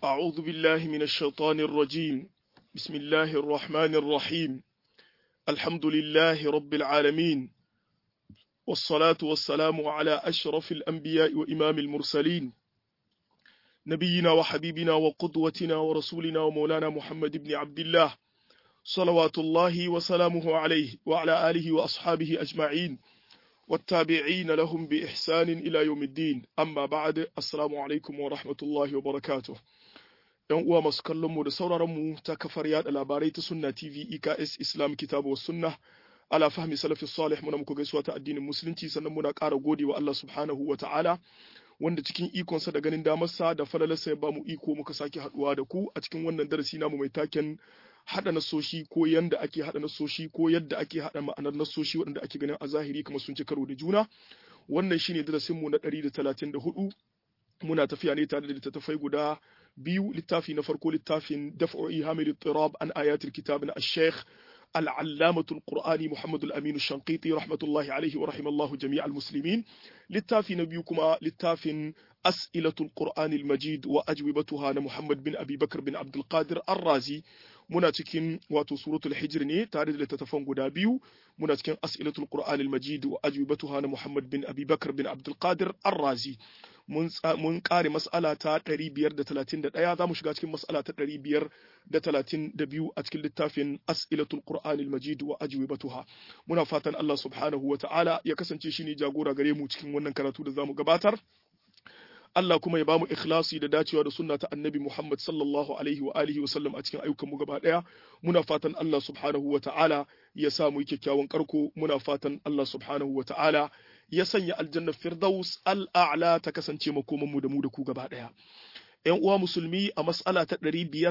أعوذ بالله من الشيطان الرجيم. بسم الله الرحمن الرحيم. الحمد لله رب العالمين، والصلاة والسلام على أشرف الأنبياء وإمام المرسلين، نبينا وحبيبنا وقدوتنا ورسولنا ومولانا محمد بن عبد الله، صلوات الله وسلامه عليه وعلى آله وأصحابه أجمعين والتابعين لهم بإحسان إلى يوم الدين. أما بعد، السلام عليكم ورحمة الله وبركاته. ‘Yan uwa masu kallonmu da sauraronmu ta kafar yada labarai ta Sunna TV EKS Islam Kitabu wa Sunna ala fahmi salafi salih, muna muku gaisuwa ta addinin musulunci, sannan muna ƙara gode wa Allah subhanahu wa ta'ala wanda cikin ikonsa da ganin damarsa da falalarsa ya bamu iko muka sake haɗuwa da ku a cikin wannan darasi namu mai taken haɗa nasoshi ko yanda ake haɗa nasoshi ko yadda ake haɗa ma'anar nasoshi waɗanda ake ganin a zahiri kamar sun ci karo da juna. Wannan shine darasinmu na 134. muna tafiya ne tare da littattafai guda biyu. Littafi na farko littafin daf'u ihamil ittirab an ayatul kitab na al-sheikh al-allamatul qur'ani Muhammad al-Amin al-Shanqiti rahmatullahi alayhi wa rahimallahu jami'al muslimin. Littafi na biyu kuma littafin as'ilatul qur'ani al-majid wa ajwibatuha na Muhammad bin Abi Bakr bin Abdul Qadir ar-Razi. Muna cikin wato suratul hijr ne tare da littattafan guda biyu. Muna cikin as'ilatul qur'ani al-majid wa ajwibatuha na Muhammad bin Abi Bakr bin Abdul Qadir ar-Razi. mun kare mas'ala ta 531, za mu shiga cikin mas'ala ta 532 a cikin littafin as'ilatul qur'anil majid wa ajwibatuha. Muna fatan Allah subhanahu wa ta'ala ya kasance shi ne jagora gare mu cikin wannan karatu da zamu gabatar. Allah kuma ya bamu ikhlasi da dacewa da sunna ta annabi Muhammad sallallahu alaihi wa alihi wa sallam a cikin ayyukan mu gaba daya. Muna fatan Allah subhanahu wa ta'ala ya sa mu yi kyakkyawan karko. Muna fatan Allah subhanahu wa ta'ala ya sanya aljanna firdaus al'a'la ta kasance makoman mu da mu da ku gaba daya. Ƴan uwa musulmi, a mas'ala ta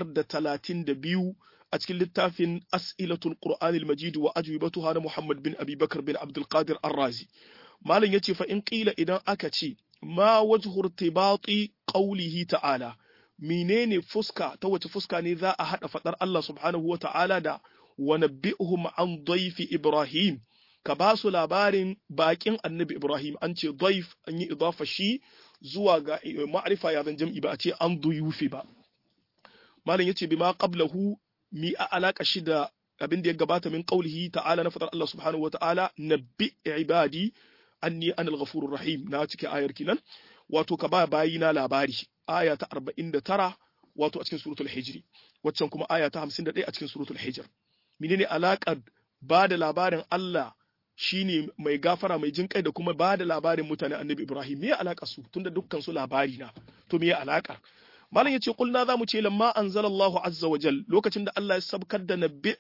532 a cikin littafin as'ilatul qur'anil majid wa ajwibatuha na Muhammad bin Abi Bakr bin Abdul Qadir ar-Razi, malam yace fa in qila, idan aka ce ma wajhu irtibati qawlihi ta'ala, menene fuska ta wace fuska ne za a hada fadar Allah subhanahu wa ta'ala da wa nabbi'uhum an dayfi Ibrahim, ka ba su labarin bakin annabi Ibrahim. An ce daif, an yi idafa shi zuwa ga ma'rifa ya zan jam'i ba a ce an duyufi ba. malam yace bima qablahu, mi a alaka shi da abin da ya gabata min qawlihi ta'ala, na fadar Allah subhanahu wa ta'ala nabbi ibadi anni anal ghafurur rahim, na cike ayar kinan, wato ka ba bayina labari, aya ta 49 wato a cikin suratul hijr, waccan kuma aya ta 51 a cikin suratul hijr. menene alakar ba da labarin Allah shine mai gafara mai jin kai da kuma ba da labarin mutane annabi Ibrahim? me alaka su, tunda dukkan su labari na, to me alakar? malam yace kulna zamu ce lamma anzalallahu azza wa jal, lokacin da Allah ya sabkar da nabbi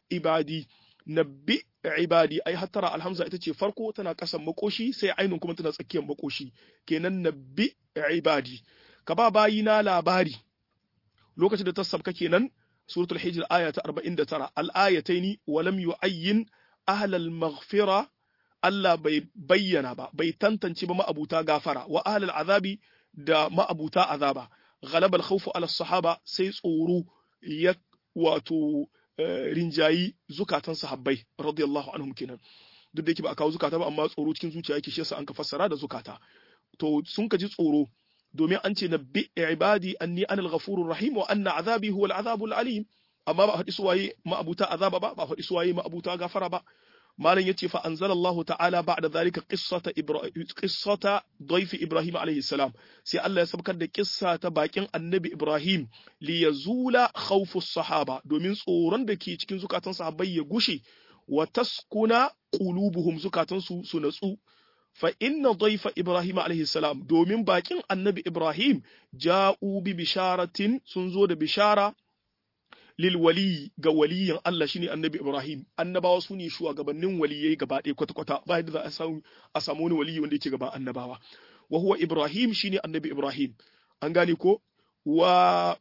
ibadi ai hattara alhamza ita ce farko tana kasan makoshi, sai ainun kuma tana tsakiyar makoshi, kenan nabbi ibadi, ka ba bayina labari. lokacin da ta sabka kenan suratul hijr aya ta 49, al-ayataini wa lam yu'ayyin ahlal maghfira, Allah bai bayyana ba, bai tantance ba ma'abuta gafara, wa ahlal azabi da ma'abuta azaba. ghalaba al-khawfu ala as-sahaba, sai tsoro ya wato rinjayi zukatan sahabbai radiyallahu anhum kenan. duk da yake ba a kawo zukata ba, amma tsoro cikin zuciya yake, shi yasa an ka fassara da zukata. to sun ka ji tsoro domin an ce nabbi ibadi anni anal ghafurur rahim wa anna azabi huwa al-azabul alim, amma ba hadisi waye ma'abuta azaba ba, ba hadisi waye ma'abuta gafara ba. malam yace fa anzalallahu ta'ala ba'da dhalika qissata dayfi Ibrahim alayhi salam, sai Allah ya sabkar da kissa ta bakin annabi Ibrahim, li yazula khawfu sahaba, domin tsoron da ke cikin zukatan sahabbai ya gushe, wa taskuna qulubuhum, zukatan su natsu. fa inna dayfa Ibrahim alayhi salam, domin bakin annabi Ibrahim ja'u bi bisharatin, sun zo da bishara lil wali, ga waliyin Allah shine annabi Ibrahim. annabawa su ne shugabannin waliyai gaba ɗaya kwata-kwata, ba yadda za a samu wani waliyi wanda yake gaban annabawa. wa huwa Ibrahim, shine annabi Ibrahim, an gane ko. wa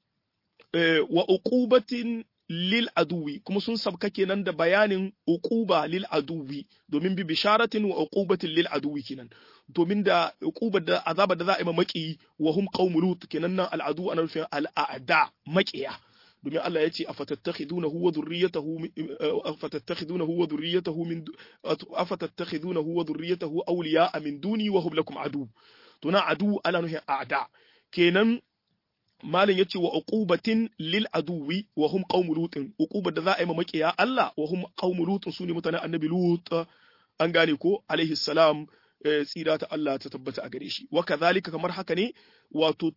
uqubatin lil aduwi, kuma sun sabka kenan da bayanin uquba lil aduwi, domin bi bisharatin wa uqubatin lil aduwi kenan, domin da uqubar da azaba da za a yi maki, wa hum qaumul lut kenan, nan al adu ana nufin al a'da, makiya. domin Allah ya ce afatattakhidunahu wa dhurriyyatahu awliya'a min duni wa hum lakum adu. to na adu ala nuhi a'da, kenan malin yace wa uqubatin lil aduwi wa hum qaum lutin uqubar da za a yi ma makiya Allah wa hum qaum lutin sune mutanen annabi lut an gane ko alaihi salam tsira ta Allah ta tabbata a gare shi wa kadhalika kamar haka ne wato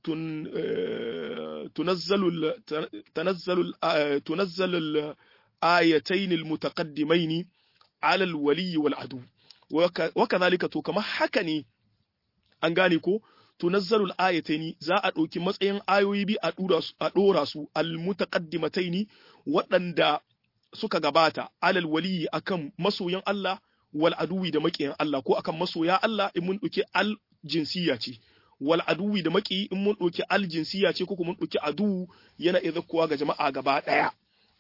tunazzalu ayatayn almutaqaddimayn ala alwali wal adu wa kadhalika to kamar haka ne an gane ko tunazzalu ayatayn za a dauki matsayin ayoyi bi a dora su almutaqaddimatayn waɗanda suka gabata alal wali akan masoyan Allah wal aduwi da maƙiyan Allah ko akan masoya Allah in mun ɗauki al jinsiya ce wal aduwi da maƙi in mun ɗauki al jinsiya ce ko kuma mun ɗauki adu yana izakkuwa ga jama'a gaba ɗaya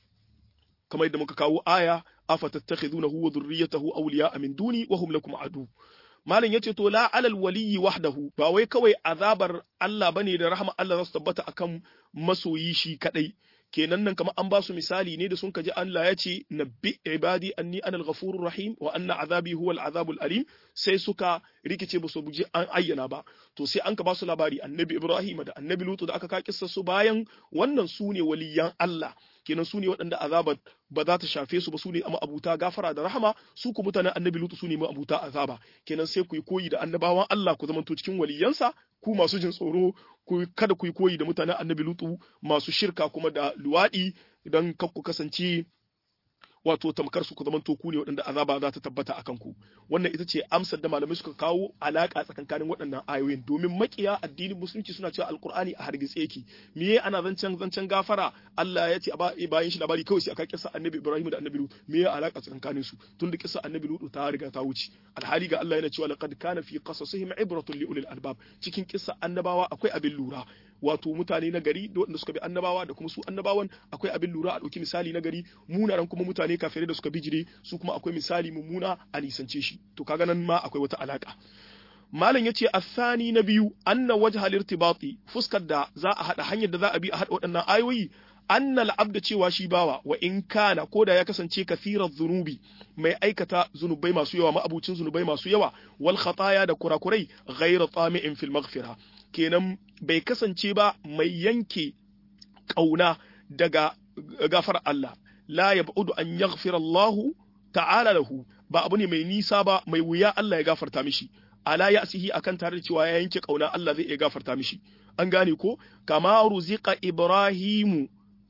kamar yadda muka kawo aya afatattakhidunahu wa dhurriyyatahu awliya'a min duni wa hum lakum adu malam yace to la alal waliyyi wahdahu ba wai kawai azabar Allah bane da rahama Allah za su tabbata akan masoyi shi kadai kenan nan kamar an ba su misali ne da sun kaji Allah ya ce nabbi ibadi anni anal ghafurur rahim wa anna azabi huwal azabul alim sai suka rikice ba su buji an ayyana ba to sai an ka ba su labari annabi Ibrahim da annabi Lutu da aka ka kissa su bayan wannan su ne waliyan Allah kenan su ne waɗanda azabar ba za ta shafe su ba su ne amma abuta gafara da rahama su ku mutanen annabi Lutu su ne ma abuta azaba kenan sai ku yi koyi da annabawan Allah ku zamanto cikin waliyansa ku masu jin tsoro kada ku yi koyi da mutanen annabi Lutu masu shirka kuma da luwaɗi idan ku kasance wato tamkar su ku zaman to ku ne waɗanda azaba za ta tabbata akan ku wannan ita ce amsar da malamai suka kawo alaka tsakankanin waɗannan ayoyin domin makiya addinin musulunci suna cewa alqur'ani a hargitse yake miye ana zancen gafara Allah ya ce bayan shi labari kawai sai aka kissa annabi Ibrahim da annabi Lut miye alaka tsakankanin su tunda kissa annabi Lut ta riga ta wuce alhali ga Allah yana cewa laqad kana fi qasasihim ibratun li ulil albab cikin kissa annabawa akwai abin lura wato mutane na gari da waɗanda suka bi annabawa da kuma su annabawan akwai abin lura a ɗauki misali na gari munanan kuma mutane kafirai da suka bijire su kuma akwai misali mummuna a nisance shi to kaga nan ma akwai wata alaka malam yace athani na biyu anna wajha al-irtibati fuskar da za a hada hanyar da za a bi a hada waɗannan ayoyi annal abda cewa shi bawa wa in kana koda ya kasance kathirar zunubi mai aikata zunubai masu yawa ma'abucin zunubai masu yawa wal khataya da kurakurai ghayra tami'in fil maghfira kenan bai kasance ba mai yanke kauna daga gafar Allah la yab'udu an yaghfira Allah ta'ala lahu ba abu ne mai nisa ba mai wuya Allah ya gafarta mishi ala ya'sihi akan tare da cewa ya yanke kauna Allah zai iya gafarta mishi an gane ko kama ruziqa ibrahimu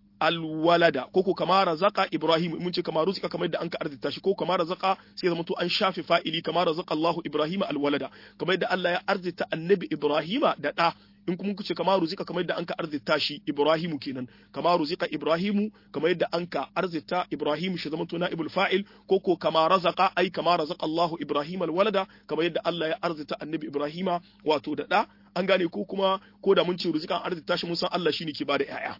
alwalada ko kama razaka ibrahim mun ce kama ruzika kamar yadda an ka arzita shi ko kama razaka sai zama to an shafi fa'ili kama razaka Allah ibrahim alwalada kamar yadda Allah ya arzita annabi ibrahima da da in kuma kuce kama ruzika kamar yadda an ka arzita shi ibrahimu kenan kama ruzika ibrahimu kamar yadda an ka arzita ibrahim shi zama to naibul fa'il ko kama razaka ai kama razaka Allah ibrahim alwalada kamar yadda Allah ya arzita annabi ibrahima wato da da an gane ko kuma ko da mun ce ruzikan arzita shi mun san Allah shine ke bada ƴaƴa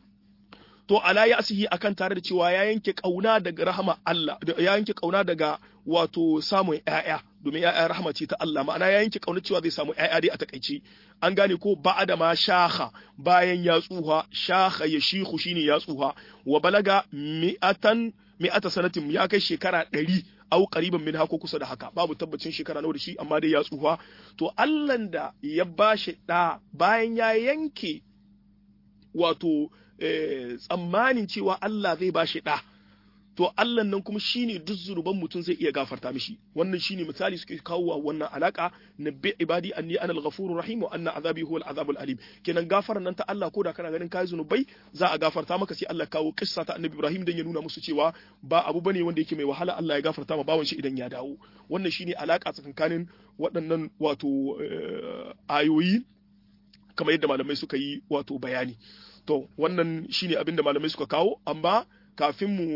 to ala ya'sihi akan tare da cewa ya yanke kauna daga rahama Allah ya yanke kauna daga wato samun ƴaƴa domin ƴaƴa rahama ce ta Allah ma'ana ya yanke kauna cewa zai samu ƴaƴa dai a takaice an gane ko ba'da ma shaha bayan ya tsuha shaha ya shihu shine ya tsuha wa balaga mi'ata sanatin ya kai shekara 100 au qariban min hako kusa da haka babu tabbacin shekara nawa da shi amma dai ya tsuha to Allah da ya bashi da bayan ya yanke wato tsammanin cewa Allah zai ba shi ɗa, to Allah nan kuma shine duk zunuban mutum zai iya gafarta mishi wannan shine misali suke kawo wannan alaka na bi ibadi anni ana al-ghafurur rahim wa anna azabi huwa al-azabul alim kenan gafaran nan ta Allah ko da kana ganin kai zunubai za a gafarta maka sai Allah kawo kissa ta annabi Ibrahim dan ya nuna musu cewa ba abu bane wanda yake mai wahala Allah ya gafarta ma bawan shi idan ya dawo wannan shine alaka tsakanin waɗannan wato ayoyi kamar yadda malamai suka yi wato bayani to wannan shine abinda malamai suka kawo amma kafin mu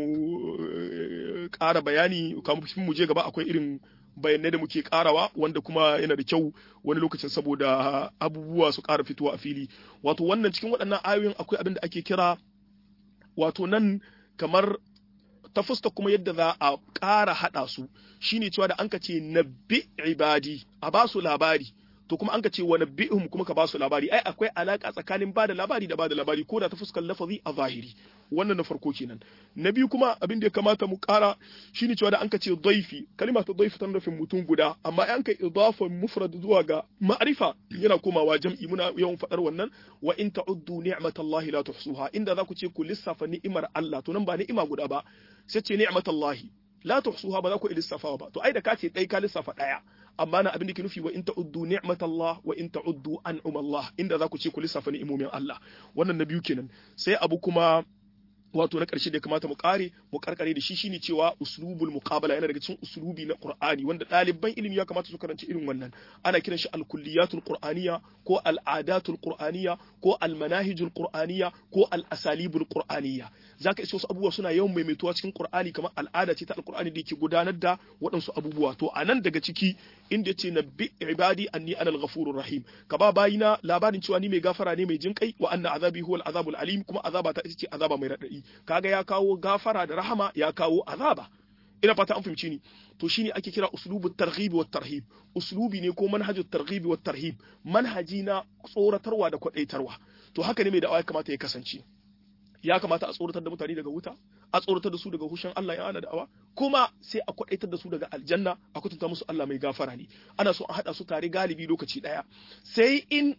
ƙara bayani kafin mu je gaba akwai irin bayanai da muke ƙarawa wanda kuma yana da kyau wani lokacin saboda abubuwa su ƙara fitowa a fili wato wannan cikin waɗannan ayoyin akwai abin da ake kira wato nan kamar ta fuska kuma yadda za a ƙara haɗa su shine cewa da an ka ce nabbi ibadi a ba su labari to kuma an ka ce wa nabbihum kuma ka ba su labari ai akwai alaka tsakanin bada labari da bada labari ko da ta fuskar lafazi a zahiri wannan na farko kenan na biyu kuma abin da ya kamata mu kara shine cewa da an ka ce dhaifi kalma ta dhaifi tana nufin mutum guda amma an ka idafa mufrad zuwa ga ma'rifa yana komawa jam'i muna yawan fadar wannan wa in ta'uddu ni'matallahi la tuhsuha inda za ku ce ku lissafa ni'imar Allah to nan ba ni'ima guda ba sai ce ni'matallahi la tuhsuha ba za ku lissafa ba to ai da ka ce dai ka lissafa daya amma na abin da ke nufi wa in ta'uddu ni'matallah wa in ta'uddu an'umallah inda za ku ce ku lissafa ni'imomin Allah wannan na biyu kenan sai abu kuma wato na ƙarshe da ya kamata mu karkare da shi shine cewa uslubul muqabala yana daga cikin uslubi na Qur'ani wanda ɗaliban ilimi ya kamata su karanci irin wannan ana kiran shi al-kulliyatul qur'aniyya ko al-adatul qur'aniyya ko al-manahijul qur'aniyya ko al-asalibul qur'aniyya zaka iso wasu abubuwa suna yawan maimaituwa cikin Qur'ani kamar al'ada ce ta al-Qur'ani da yake gudanar da waɗansu abubuwa to anan daga ciki inda yace nabbi ibadi anni anal ghafurur rahim ka ba bayina labarin cewa ni mai gafara ne mai jinkai wa anna azabi huwal azabul alim kuma azaba ta ita ce azaba mai radadi kaga ya kawo gafara da rahama ya kawo azaba ina fata an fahimci ni to shine ake kira uslubut targhib wat tarhib uslubi ne ko manhajut targhib wat tarhib manhaji na tsoratarwa da kwadaitarwa to haka ne mai da'awa ya kamata ya kasance ya kamata a tsoratar da mutane daga wuta a tsoratar da su daga hushin Allah ya ana da'awa kuma sai a kwadaitar da su daga aljanna a kutunta musu Allah mai gafara ne ana so a hada su tare galibi lokaci daya sai in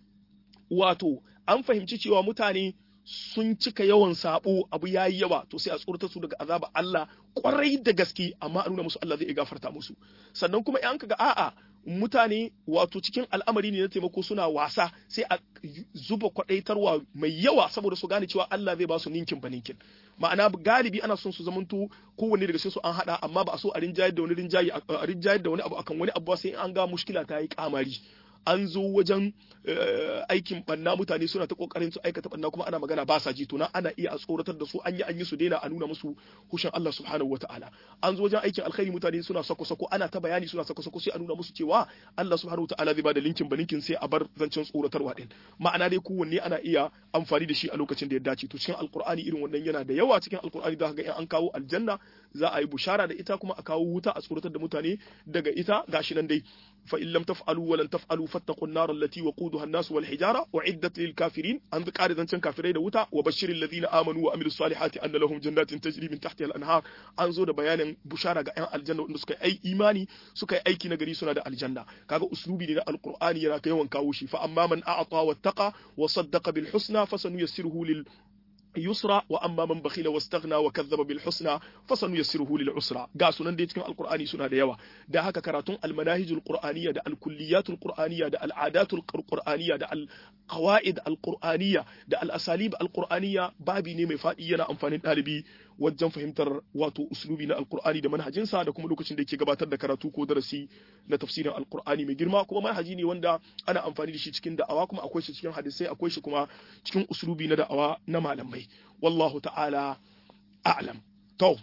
wato an fahimci cewa mutane sun cika yawan sabo abu yayi yawa to sai a tsoratar su daga azaba Allah kwarai da gaske amma a nuna musu Allah zai gafarta musu sannan kuma in kaga a'a mutane wato cikin al'amari ne na taimako suna wasa sai a zuba kwadaitarwa mai yawa saboda su gane cewa Allah zai ba su ninkin baninkin ma'ana galibi ana son su zamanto kowanne daga su an hada amma ba a so a rinjayar da wani rinjayar da wani abu akan wani abu sai an ga mushkila ta yi kamari an zo wajen aikin banna mutane suna ta kokarin su aikata banna kuma ana magana ba sa ji to ana iya a tsoratar da su an yi su daina a nuna musu hushin Allah subhanahu wataala an zo wajen aikin alkhairi mutane suna sako ana ta bayani suna sako sai a nuna musu cewa Allah subhanahu wataala zai bada linkin balinkin sai a bar zancen tsoratarwa din ma'ana dai kowanne ana iya amfani da shi a lokacin da ya dace to cikin alqur'ani irin wannan yana da yawa cikin alqur'ani za ka ga in an kawo aljanna za a yi bushara da ita kuma a kawo wuta a tsoratar da mutane daga ita gashi nan dai fa in lam taf'alu wa lan taf'alu fattaqun nar allati waquduha an-nas wal hijara u'iddat lil kafirin an qari zancen kafirai da wuta wa bashiril ladina amanu wa amilus salihati anna lahum jannatin tajri min tahtiha al-anhar an zo da bayanin bushara ga ƴan aljanna wanda suka yi imani suka yi aiki na gari suna da aljanna kaga uslubi ne na alqur'ani yana yawan kawo shi fa amma man a'ata wattaqa wa saddaqa bil husna fasanuyassiruhu lil yusra wa amma man bakhila wastaghna wa kadhaba bil husna fasanuyassiruhu lil usra ga sunan dai cikin alqur'ani suna da yawa da haka karatun al manahijul qur'aniyya da al kulliyatul qur'aniyya da al adatul qur'aniyya da al qawaid al qur'aniyya da al asalib al qur'aniyya babi ne mai fadi yana amfanin dalibi wajen fahimtar wato uslubi na alqur'ani da manhajinsa da kuma lokacin da yake gabatar da karatu ko darasi na tafsirin alqur'ani mai girma kuma manhaji ne wanda ana amfani da shi cikin da'awa kuma akwai shi cikin hadisai akwai shi kuma cikin uslubi na da'awa na malamai wallahu ta'ala a'lam to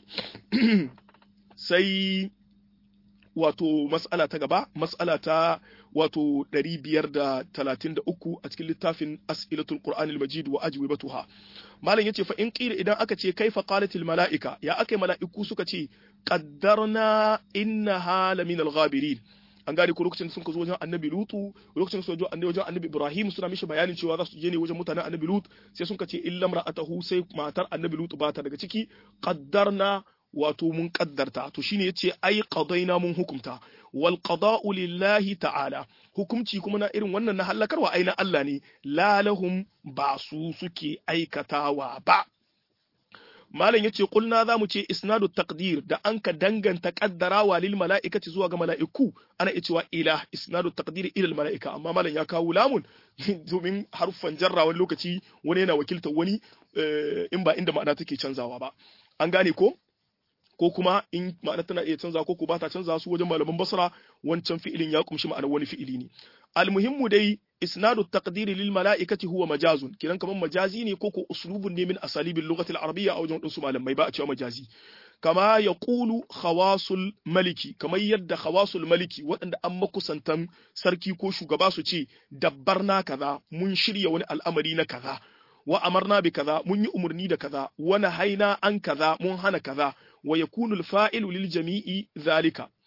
sai wato mas'ala ta gaba mas'ala ta wato 533 a cikin littafin as'ilatul qur'anil majid wa ajwibatuha malam yace fa in qila idan aka ce kaifa qalatil malaika ya akai mala'iku suka ce qaddarna innaha laminal ghabirin an gane ko lokacin sun ka zo wajen annabi lutu lokacin sun zo wajen annabi ibrahim suna mishi bayanin cewa za su je ne wajen mutanen annabi lut sai sun ka ce illa mar'atahu sai matar annabi lut ba ta daga ciki qaddarna wato mun kaddarta to shine yace ai qadaina mun hukumta wal qada'u lillahi ta'ala hukumci kuma na irin wannan na halakarwa ai na Allah ne la lahum ba su suke aikatawa ba malam yace kulna zamu ce isnadu taqdir da anka danganta kaddarawa lil mala'ikati zuwa ga mala'iku ana cewa ila isnadu taqdir ila al mala'ika amma malam ya kawo lamun domin harfan jarra wani lokaci wani yana wakiltar wani in ba inda ma'ana take canzawa ba an gane ko kuma in ma'ana tana iya canza ko ba ta canza su wajen malaman basra wancan fi'ilin ya kumshi ma'anar wani fi'ili ne almuhimmu dai isnadu taqdiri lil mala'ikati huwa majazun kiran kaman majazi ne ko uslubun ne min asalibil lughati al arabiyya a wajen wasu malamai ba a cewa majazi kama yaqulu khawasul maliki kamar yadda khawasul maliki waɗanda an makusantan sarki ko shugaba su ce dabbarna kaza mun shirya wani al'amari na kaza wa amarna bi kaza mun yi umurni da kaza wa nahaina an kaza mun hana kaza wa yakunu al-fa'ilu lil jami'i zalika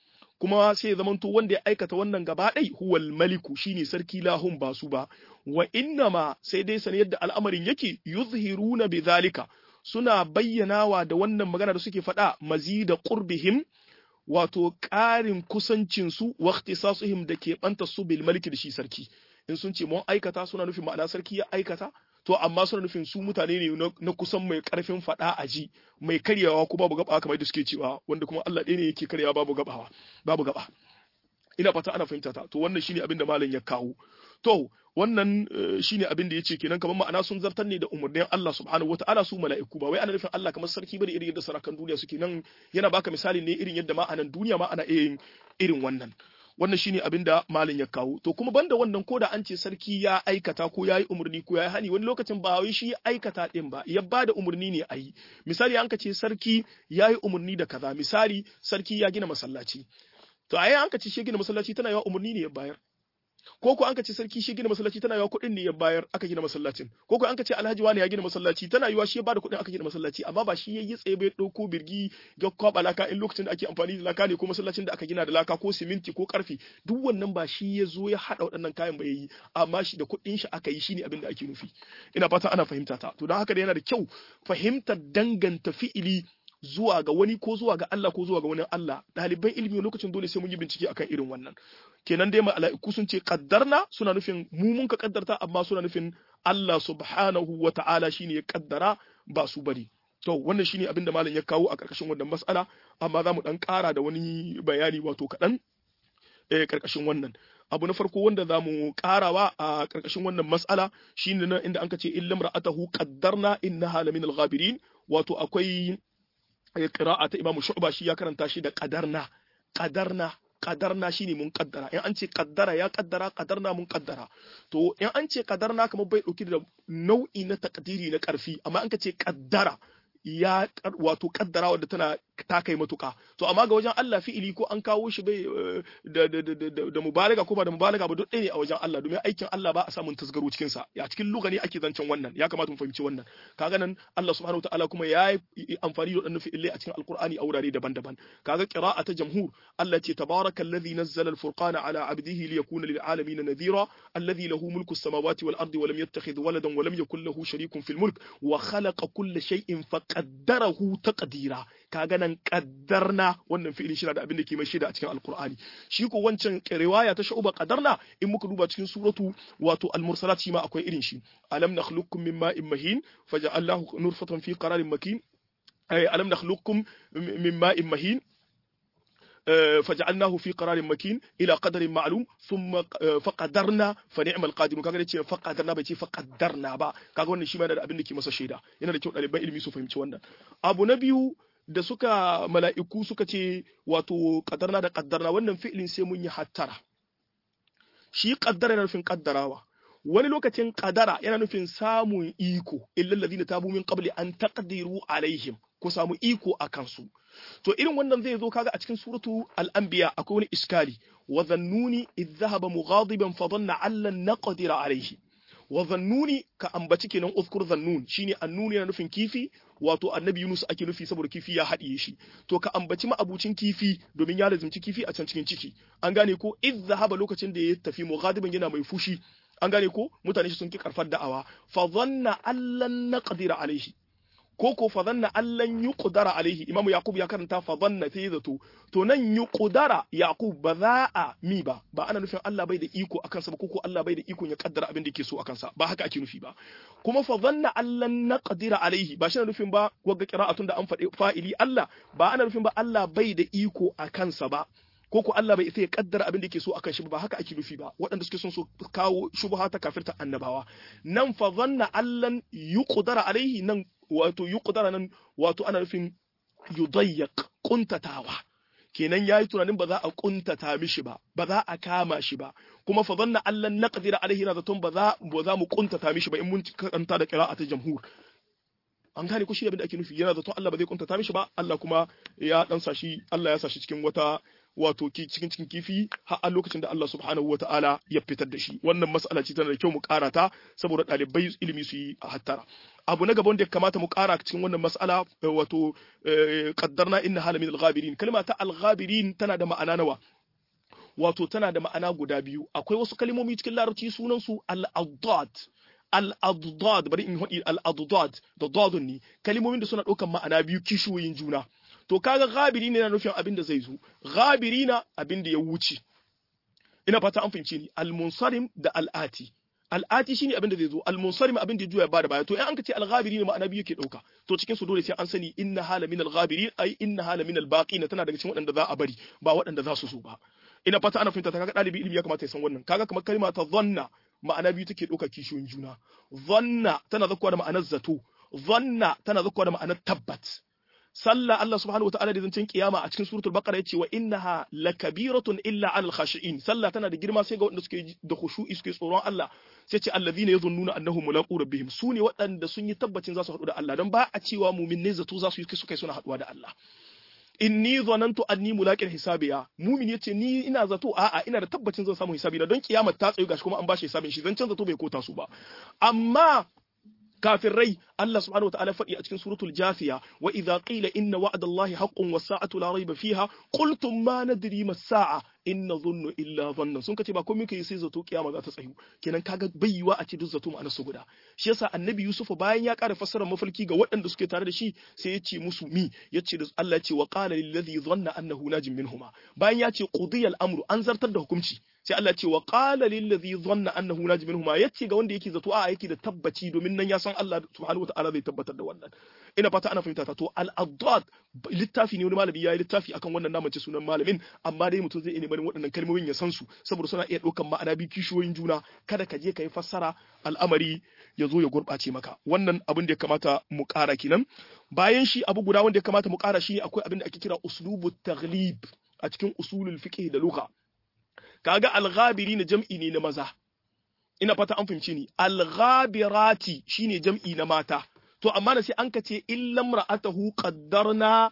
kuma sai ya zamanto wanda ya aikata wannan gaba ɗai huwal maliku shine sarki lahum ba su ba wa innama sai dai san yadda al'amarin yake yuzhiruna bidhalika suna bayyanawa da wannan magana da suke faɗa mazida qurbihim wato ƙarin kusancinsu wa ikhtisasuhum da ke banta su bil maliki da shi sarki in sun ce mun aikata suna nufin ma'ana sarki ya aikata to amma suna nufin su mutane ne na kusan mai karfin faɗa a ji mai karyawa ko babu gaba kamar da suke cewa wanda kuma Allah ɗaya ne yake karyawa babu gaba ina fata ana fahimta ta to wannan shine abin da malam ya kawo to wannan shine abin da yace kenan kamar ma'ana sun zartar ne da umurnin Allah subhanahu wataala su mala'iku ba wai ana nufin Allah kamar sarki bane irin yadda sarakan duniya suke nan yana baka misali ne irin yadda ma'anan duniya ma ana irin wannan shine abin da malam ya kawo to kuma banda wannan ko da an ce sarki ya aikata ko yayi umurni ko yayi hani wani lokacin ba wai shi aikata din ba ya bada umurni ne ayi misali an ka ce sarki yayi umurni da kaza misali sarki ya gina masallaci to ai an ka ce shi gina masallaci tana yawa umurni ne ya bayar ko an ka ce sarki shi gina masallaci tana yawa kuɗin ne ya bayar aka gina masallacin ko an ka ce alhaji wani ya gina masallaci tana yawa shi ya bada kuɗin aka gina masallaci amma ba shi yayi tsaye bai dauko birgi ga kwaba laka in lokacin da ake amfani da laka ne ko masallacin da aka gina da laka ko siminti ko karfi duk wannan ba shi ya zo ya hada waɗannan kayan ba yayi amma shi da kuɗin shi aka yi shine abin da ake nufi ina fata ana fahimta ta to don haka da yana da kyau fahimtar danganta fi'ili zuwa ga wani ko zuwa ga Allah ko zuwa ga wani Allah ɗaliban ilimi lokacin dole sai mun yi bincike akan irin wannan kenan dai mala'iku sun ce kaddarna suna nufin mu mun ka kaddarta amma suna nufin Allah subhanahu wa ta'ala shine ya kaddara ba su bari to wannan shine abin da malam ya kawo a karkashin wannan mas'ala amma za mu dan ƙara da wani bayani wato kaɗan karkashin wannan abu na farko wanda za mu ƙarawa a karkashin wannan mas'ala shine nan inda anka ce illam ra'atahu qaddarna innaha lamin al-ghabirin wato akwai qira'a ta Imam Shu'ba shi ya karanta shi da qadarna shine mun kaddara in an ce kaddara ya kaddara qadarna mun kaddara to in an ce qadarna kamar bai dauki da nau'i na takdiri na karfi amma an ka ce kaddara ya wato kaddara wadda tana ta kai matuka to amma ga wajen Allah fi'ili ko an kawo shi bai da mubalaga ko ba da mubalaga ba duk ɗaya ne a wajen Allah domin aikin Allah ba a samun tasgaro cikin sa ya cikin lugha ne ake zancen wannan ya kamata mu fahimci wannan kaga nan Allah subhanahu wataala kuma ya yi amfani da wadannan fi'ilai a cikin alqur'ani a wurare daban-daban kaga qira'a ta jamhur Allah ce tabarakallazi nazzala alfurqana ala abdihi liyakuna lil alamin nadhira alladhi lahu mulku as-samawati wal ardi wa lam yattakhidh waladan wa lam yakul lahu sharikun fil mulk wa khalaqa kulla shay'in qaddarahu taqdira kaga nan qaddarna wannan fi'ilin shi da abin da ke mai shaida a cikin alqur'ani shi ko wancan riwaya ta shu'ba qaddarna in muka duba cikin suratu wato al-mursalat shi ma akwai irin shi alam nakhluqukum min ma'in mahin faja'alnahu nurfatan fi qararin makin ay alam nakhluqukum min ma'in mahin فجعلناه في قرار مكين الى قدر معلوم ثم فقدرنا فنعم القادر kaga da ce faqadarna bai ce faqaddarna ba kaga wannan shi ma da abin da ke masa shaida yana da kyau ɗaliban ilimi su fahimci wannan abu na biyu da suka mala'iku suka ce wato qadarna da qaddarna wannan fi'ilin sai mun yi hattara shi qaddara yana nufin qaddarawa wani lokacin qadara yana nufin samun iko illal ladina tabu min qabli an taqdiru alaihim ko samu iko akan su to irin wannan zai zo kaga a cikin suratu al-anbiya akwai wani iskali wa dhannuni idh dhahaba mughadiban fa dhanna allan naqdira alayhi wa dhannuni ka ambaci kenan uzkur dhannun shine annuni yana nufin kifi wato annabi Yunus ake nufi saboda kifi ya haɗiye shi to ka ambaci ma'abucin kifi domin ya lazimci kifi a can cikin ciki an gane ko idh dhahaba lokacin da ya tafi mughadiban yana mai fushi an gane ko mutane sun ki karfar da'awa fa dhanna allan naqdira alayhi ko fa zanna allan yuqdara alaihi imamu yaqub ya karanta fa zanna sai zato to nan yuqdara yaqub ba za a mi ba ana nufin Allah bai da iko akan sa ba ko Allah bai da iko ya kaddara abin da yake so akan sa ba haka ake nufi ba kuma fa zanna allan naqdira alaihi ba shi na nufin ba wagga qira'atun da an faɗi fa'ili Allah ba ana nufin ba Allah bai da iko akan sa ba ko Allah bai isa ya kaddara abin da yake so akan shi ba haka ake nufi ba waɗanda suke son su kawo shubha ta kafirta annabawa nan fa zanna allan yuqdara alaihi nan wato yuqdara nan wato ana nufin yudayyiq kuntatawa kenan yayi tunanin ba za a kuntata mishi ba ba za a kama shi ba kuma fa zanna allan naqdira alaihi na zaton ba za mu kuntata mishi ba in mun karanta da qira'a ta jamhur an gane ko shi abin da ake nufi yana zaton Allah ba zai kuntata mishi ba Allah kuma ya dan sashi Allah ya sashi cikin wata wato cikin kifi har a lokacin da Allah subhanahu wa ta'ala ya fitar da shi wannan mas'ala ce tana da kyau mu karata saboda ɗalibai ilimi su yi hattara abu na gaban da ya kamata mu kara cikin wannan mas'ala wato qaddarna inna hala min al-ghabirin kalma ta al-ghabirin tana da ma'ana nawa wato tana da ma'ana guda biyu akwai wasu kalmomi cikin larabci sunan su al-adad al-adad bari in hadi al-adad da dadun ni kalmomin da suna daukan ma'ana biyu kishiyoyin juna to kaga ghabiri ne na nufin abin da zai zo ghabirina abin da ya wuce ina fata an fahimce ni al-munsarim da al-ati al-ati shine abin da zai zo al-munsarim abin da ya juya bada baya to in an ka ce al-ghabiri ne ma'ana biyu yake dauka to cikin su dole sai an sani inna hala min al-ghabirin ai inna hala min al-baqin tana daga cikin waɗanda za a bari ba waɗanda za su zo ba ina fata ana fahimta ta kaga dalibi ilimi ya kamata ya san wannan kaga kamar kalma ta dhanna ma'ana biyu take dauka kishiyoyin juna dhanna tana zakkuwa da ma'anar zato dhanna tana zakkuwa da ma'anar tabbat sallah Allah subhanahu wataala da zancen kiyama a cikin suratul baqara yace wa innaha lakabiratun illa alal khashiin sallah tana da girma sai ga wanda suke da khushu'i suke tsoron Allah sai ce alladhina yadhunnuna annahum mulaqu rabbihim sune waɗanda sun yi tabbacin za su haɗu da Allah don ba a cewa mu'minai zato za su yi su kai suna haɗuwa da Allah inni zanantu anni mulaqin hisabiya mu'min yace ni ina zato a'a ina da tabbacin zan samu hisabi na don kiyama ta tsayu gashi kuma an bashi hisabin shi zancen zato bai kota su ba amma kafirai Allah subhanahu wataala faɗi a cikin suratul jafiya wa idza qila inna wa'dallahi haqqun was-sa'atu la rayba fiha qultum ma nadri mas-sa'a in nadhunnu illa dhanna sun kace ba komai kai sai zato kiyama za ta tsayu kenan kaga baiwa a ce duk zato ma'ana su guda shi yasa annabi Yusuf bayan ya ƙara fassarar mafalki ga waɗanda suke tare da shi sai ya ce musu yace da Allah ya ce wa qala lil ladhi dhanna annahu najim minhuma bayan ya ce qudiya al-amru an zartar da hukunci sai Allah ce wa qala lil ladhi dhanna annahu najim minhuma yace ga wanda yake zato a yake da tabbaci domin nan ya san Allah subhanahu wataala zai tabbatar da wannan ina fata ana fahimta ta to al-addad littafi ne wani malami yayi littafi akan wannan naman ce sunan malamin amma dai mutum zai iya neman waɗannan kalmomin ya san su saboda suna iya ɗaukan ma'ana bi kishiyoyin juna kada ka je ka yi fassara al'amari ya zo ya gurɓace maka wannan abin da ya kamata mu ƙara kenan bayan shi abu guda wanda ya kamata mu ƙara shi akwai abin da ake kira uslubu taghlib a cikin usulul fiqh da lugha kaga al-ghabiri na jam'i ne na maza ina fata an fahimce ni al-ghabirati shine jam'i na mata to amma da sai an kace illam ra'atahu qaddarna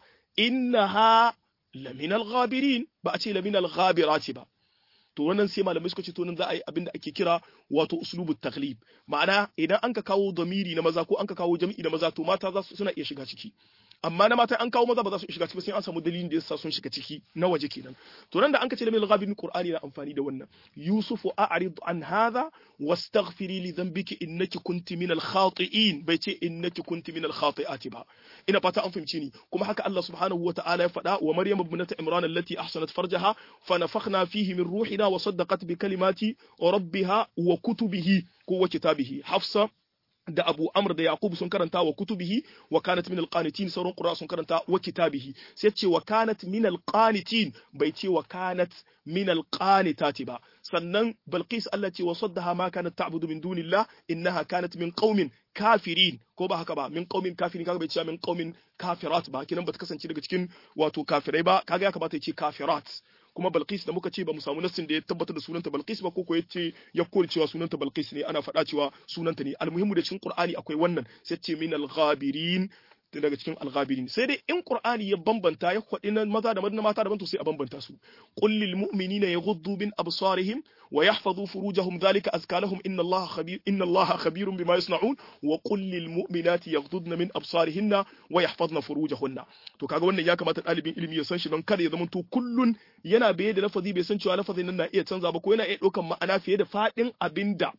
innaha lamin al-ghabirin ba a ce lamin al-ghabirati ba to wannan sai malamai suka ce to nan za a yi abin da ake kira wato uslubu taghlib ma'ana idan an ka kawo damiri na maza ko an ka kawo jam'i na maza to mata za su suna iya shiga ciki amma na mata an kawo maza ba za su shiga ciki ba sai an samu dalilin da yasa sun shiga ciki na waje kenan to nan da an ka ce lamil ghabin qur'ani na amfani da wannan yusufu a'rid an hadha wastaghfiri li dhanbiki innaki kunti min al-khati'in bai ce innaki kunti min al-khati'ati ba ina fata an fahimci ni kuma haka Allah subhanahu wa ta'ala ya faɗa wa maryam ibnat imran allati ahsanat farjaha fa nafakhna fihi min ruhina wa saddaqat bi kalimati rabbiha wa kutubihi ko wa kitabihi hafsa da Abu Amr da Yaqub sun karanta wa kutubihi wa kanat min al-qanitin sauran qurra sun karanta wa kitabihi sai ce wa kanat min al-qanitin bai ce wa kanat min al-qanitati ba sannan Balqis Allah ce wa saddaha ma kanat ta'budu min dunillah innaha kanat min qaumin kafirin ko ba haka ba min qaumin kafirin kaga bai ce min qaumin kafirat ba kinan ba ta kasance daga cikin wato kafirai ba kaga ya kamata ya ce kafirat kuma Balqis da muka ce ba mu samu nassin da ya tabbatar da sunanta Balqis ba ko yace ya kore cewa sunanta Balqis ne ana faɗa cewa sunanta ne almuhimmu da cikin Qur'ani akwai wannan sai ce min al-ghabirin daga cikin al-ghabirin sai dai in Qur'ani ya bambanta ya kwadi na maza da mata daban to sai a bambanta su qul lil mu'minina yaghuddu min absarihim wa yahfazu furujahum dhalika azka lahum inna Allaha khabirun bima yasna'un wa qul lil mu'minati yaghuddna min absarihinna wa yahfazna furujahunna to kaga wannan ya kamata dalibin ilimi ya san shi don kada ya zama to kullun yana baye da lafazi bai san cewa lafazin nan na iya canza ba ko yana iya daukan ma'ana fiye da fadin abinda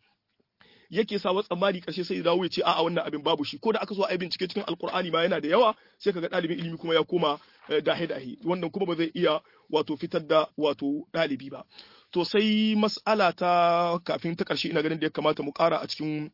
yake sa wa tsammani karshe sai ya dawo ya ce a'a wannan abin babu shi ko da aka zo a bincike cikin alkur'ani ma yana da yawa sai kaga dalibin ilimi kuma ya koma dahe wannan kuma ba zai iya wato fitar da wato dalibi ba to sai mas'ala ta kafin ta karshe ina ganin da ya kamata mu ƙara a cikin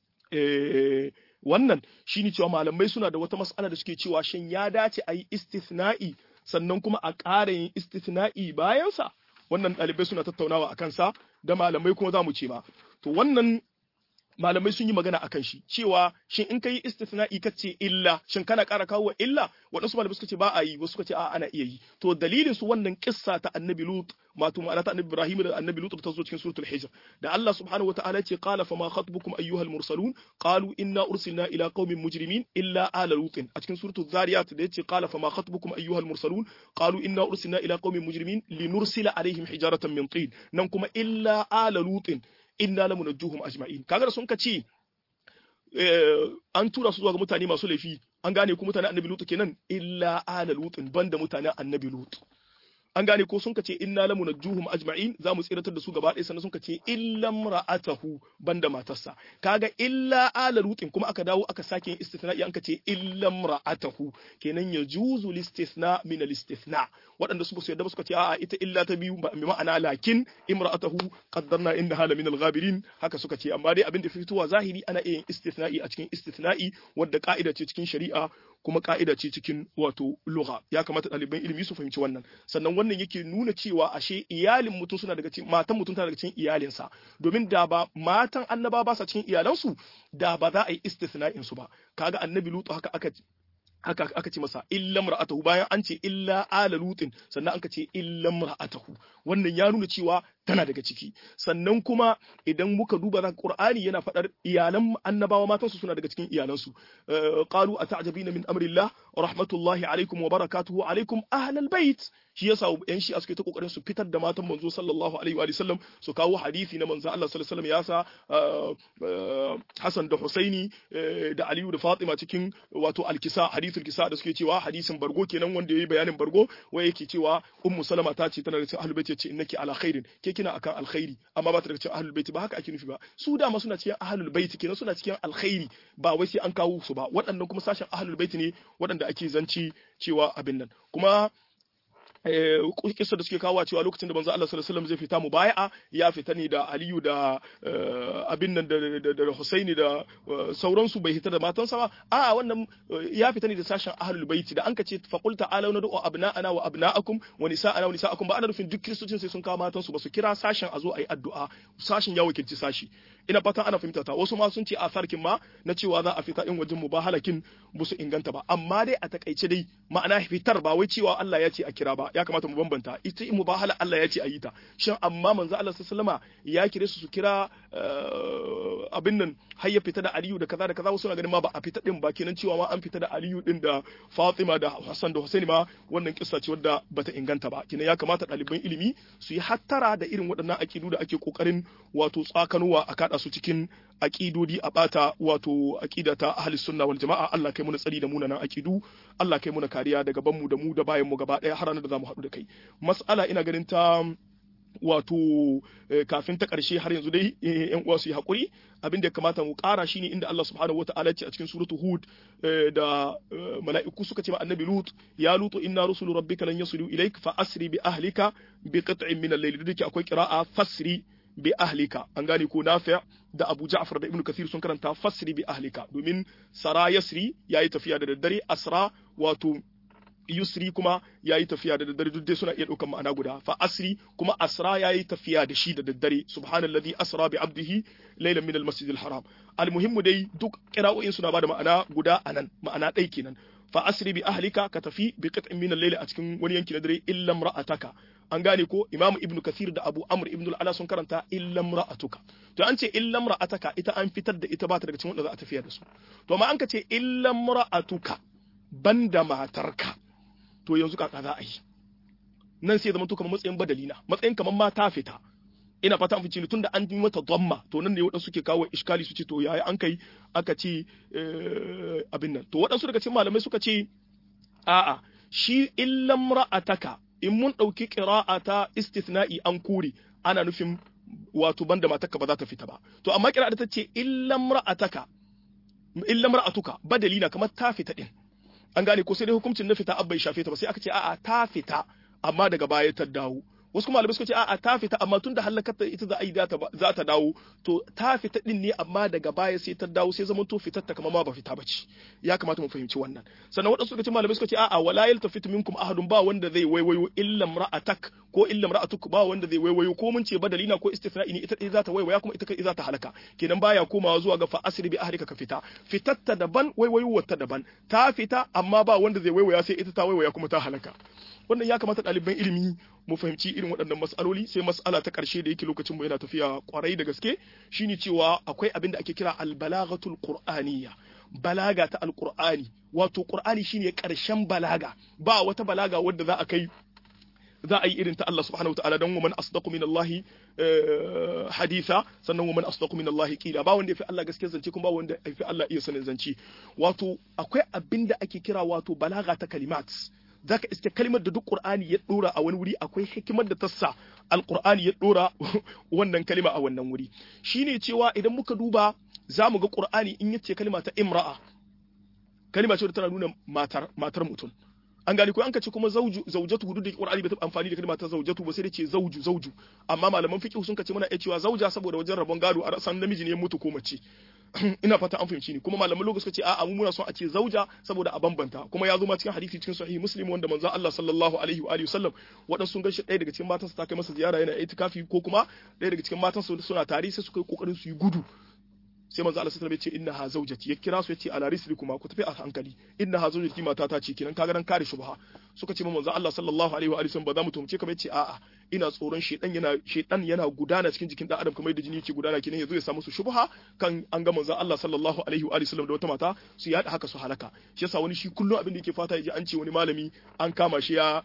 wannan shine cewa malamai suna da wata mas'ala da suke cewa shin ya dace a yi istithna'i sannan kuma a ƙara yin istithna'i bayan sa wannan dalibai suna tattaunawa akan sa da malamai kuma za mu ce ba to wannan malamai sun yi magana akan shi cewa shin in kai istithna'i kace illa shin kana ƙara kawo illa waɗansu malamai suka ce ba a yi wasu suka ce a ana iya yi to dalilin su wannan kissa ta annabi lut wato ma'ana ta annabi ibrahim da annabi lut ta zo cikin suratul hijr da Allah subhanahu wataala ce qala fama khatbukum ayyuhal mursalun qalu inna ursilna ila qaumin mujrimin illa ala lut a cikin suratul zariyat da yace qala fama khatbukum ayyuhal mursalun qalu inna ursilna ila qaumin mujrimin linursila alaihim hijaratan min tin nan kuma illa ala lut inna lamunajjuhum ajma'in kaga sun ka ce an tura su zuwa ga mutane masu laifi an gane ku mutanen annabi lut kenan illa ala lut banda mutanen annabi lut an gane ko sun kace inna lamunajjuhum ajma'in za mu tsiratar da su gaba ɗaya sannan sun kace illam ra'atahu banda matarsa kaga illa ala lutin kuma aka dawo aka sake yin istithna'i an kace illam ra'atahu kenan yajuzu listithna min al-istithna waɗanda su ba su yarda ba suka ce a'a ita illa ta biyu bi ma'ana lakin imra'atahu qaddarna innaha la min al-ghabirin haka suka ce amma dai abin da fitowa zahiri ana iya yin istithna'i a cikin istithna'i wadda ka'ida ce cikin shari'a kuma ka'ida ce cikin wato lugha ya kamata ɗaliban ilimi su fahimci wannan sannan wannan yake nuna cewa ashe iyalin mutum suna daga cikin matan mutum tana daga cikin iyalinsa domin da ba matan annaba ba sa cikin iyalansu da ba za a yi istithna'in su ba kaga annabi lutu haka aka ce masa illa mar'atahu bayan an ce illa ala lutin sannan an ce illa mar'atahu wannan ya nuna cewa tana daga ciki sannan kuma idan muka duba zaka Qur'ani yana fadar iyalan annabawa matan su suna daga cikin iyalansu qalu ata'jabina min amrillah rahmatullahi alaikum wa barakatuhu alaikum ahlal bait shi yasa yan shi suke ta kokarin su fitar da matan manzo sallallahu alaihi wa sallam su kawo hadisi na manzo Allah sallallahu alaihi wa sallam yasa Hassan da Husaini da Aliyu da Fatima cikin wato al-kisa hadithul kisa da suke cewa hadisin bargo kenan wanda yayi bayanin bargo wai yake cewa ummu salama ta ce tana da cikin ahlul bait ce innaki ala khairin ke kina akan alkhairi amma ba ta daga cikin ahlul bait ba haka ake nufi ba su dama suna cikin ahlul bait kenan suna cikin alkhairi ba wai sai an kawo su ba waɗannan kuma sashen ahlul bait ne waɗanda ake zanci cewa abin nan kuma kissa da suke kawo cewa lokacin da manzo Allah sallallahu alaihi wasallam zai fita mubaya'a ya fita ne da Aliyu da abin nan da Husaini da sauransu bai hita da matansa ba a wannan ya fita ne da sashen ahlul baiti da an kace fa qul ta'ala na du'u abna'ana wa abna'akum wa nisa'ana wa nisa'akum ba ana nufin duk kristocin sai sun kawo matansu ba su kira sashen a zo ayi addu'a sashen ya wakilci sashi ina fatan ana fahimta ta wasu ma sun ce a sarkin ma na cewa za a fita in wajen mubahalakin ba su inganta ba amma dai a takaice dai ma'ana fitar ba wai cewa Allah ya ce a kira ba ya kamata mu bambanta ita mubahala Allah ya ce a yi ta shin amma manzo Allah sallallahu ya kire su kira abin nan har ya fita da Aliyu da kaza da kaza wasu na ganin ma ba a fita din ba kenan cewa ma an fita da Aliyu din da Fatima da Hassan da Husaini ma wannan kissa ce wadda bata inganta ba kenan ya kamata ɗaliban ilimi su yi hattara da irin waɗannan aqidu da ake kokarin wato tsakanuwa a kada su cikin aqidodi a bata wato aqida ta ahli sunna wal jamaa Allah kai muna tsari da munanan aqidu Allah kai muna kariya daga banmu da mu da bayan mu gaba daya har ranar da zamu haɗu da kai mas'ala ina ganin ta wato kafin ta ƙarshe har yanzu dai yan uwa su yi hakuri abin da ya kamata mu ƙara shine inda Allah subhanahu wataala ce a cikin suratu Hud da mala'iku suka ce ma annabi Lut ya lutu inna rusulu rabbika lan yasilu ilayka fa asri bi ahlika bi qat'in min al-layl dake akwai qira'a fasri bi ahlika an gane ko Nafi' da Abu Ja'far da Ibn Kathir sun karanta fasri bi ahlika domin sara yasri yayi tafiya da daddare asra wato yusri kuma yayi tafiya da daddare duk dai suna iya daukan ma'ana guda fa asri kuma asra yayi tafiya da shi da daddare subhanallazi asra bi abdihi laylan min almasjidil haram almuhimmu dai duk qira'o'in suna bada ma'ana guda anan ma'ana dai kenan fa asri bi ahlika ka tafi bi qat'in min al-layl a cikin wani yanki na dare illa imra'ataka an gane ko imamu ibnu kathir da abu amr ibnu al-ala sun karanta illa imra'atuka to an ce illa imra'ataka ita an fitar da ita ba ta daga cikin wanda za a tafiya da su to amma an ka ce illa imra'atuka banda matarka to yanzu kaka za a yi nan sai zama to kamar matsayin badalina matsayin kamar ma ta fita ina fata an fice ni tunda an yi mata dhamma to nan ne waɗansu suke kawo iskali su ce to yaya an kai aka ce abin nan to waɗansu daga cikin malamai suka ce a'a shi illam ra'ataka in mun ɗauki qira'ata istithna'i an kore ana nufin wato banda matarka ba za ta fita ba to amma qira'a ta ce illam ra'atuka badali na kamar ta fita din an gane ko sai dai hukuncin na fita abbai shafe ta ba sai aka ce a'a ta fita amma daga baya ta dawo wasu kuma malamai suka ce a'a ta fita amma tunda halakar ita za a yi za ta dawo to ta fita din ne amma daga baya sai ta dawo sai zaman to fitar ta kamar ma ba fita bace ya kamata mu fahimci wannan sannan wadansu suka ce malamai suka ce a'a wala yaltafitu minkum ahadun ba wanda zai waiwayo illa imra'atak ko illa imra'atuk ba wanda zai waiwayo ko mun ce badalina ko istithna'i ne ita za ta waiwaya kuma ita kai za ta halaka kenan baya komawa zuwa ga fa asri bi ahlika ka fita fitatta daban waiwayo wata daban ta fita amma ba wanda zai waiwaya sai ita ta waiwaya kuma ta halaka wannan ya kamata ɗaliban ilimi mu fahimci irin waɗannan mas'aloli sai mas'ala ta ƙarshe da yake lokacin mu yana tafiya kwarai da gaske shine cewa akwai abin da ake kira albalaghatul qur'aniyya balaga ta alqur'ani wato qur'ani shine ƙarshen balaga ba wata balaga wadda za a yi irin ta Allah subhanahu wa ta'ala dan wa man asdaqu min Allah haditha sannan wa man asdaqu min Allah qila ba wanda yafi Allah gaskiyar zance kuma ba wanda yafi Allah iya sanin zance wato akwai abin da ake kira wato balaga ta kalimat zaka iske kalmar da duk Qur'ani ya dora a wani wuri akwai hikimar da ta sa Al-Qur'ani ya dora wannan kalma a wannan wuri shine cewa idan muka duba zamu ga Qur'ani in yace kalma ta imra'a kalma ce da tana nuna matar mutum an gani ko an kace kuma zaujatu duk da Qur'ani bai taɓa amfani da kalma ta zaujatu ba sai da ce zauju amma malaman fiqh sun kace muna iya cewa zauja saboda wajen rabon gado a san namiji ne ya mutu ko mace ina fata an fahimci ni kuma malaman lokaci suka ce a'a mu muna son a ce zauja saboda a bambanta kuma ya zo ma cikin hadisi cikin sahih muslim wanda manzo Allah sallallahu alaihi wa alihi wasallam wadan sun gashi ɗaya daga cikin matansa ta kai masa ziyara yana itikafi ko kuma ɗaya daga cikin matansa suna tare sai suka yi kokarin su yi gudu sai manzo Allah sallallahu alaihi wasallam ya ce innaha zawjati ya kira su ya ce ala rislikuma ku tafi a hankali innaha zawjati mata ta ce kinan kaga dan kare shubha suka ce manzo Allah sallallahu alaihi wa alihi wasallam ba za mu tumce ka ba ce a'a ina tsoron shedan yana gudana cikin jikin dan adam kamar yadda jini yake gudana kinan yazo ya samu su shubha kan an ga manzo Allah sallallahu alaihi wa alihi wasallam da wata mata su yada haka su halaka shi yasa wani shi kullum abin da yake fata yaji an ce wani malami an kama shi ya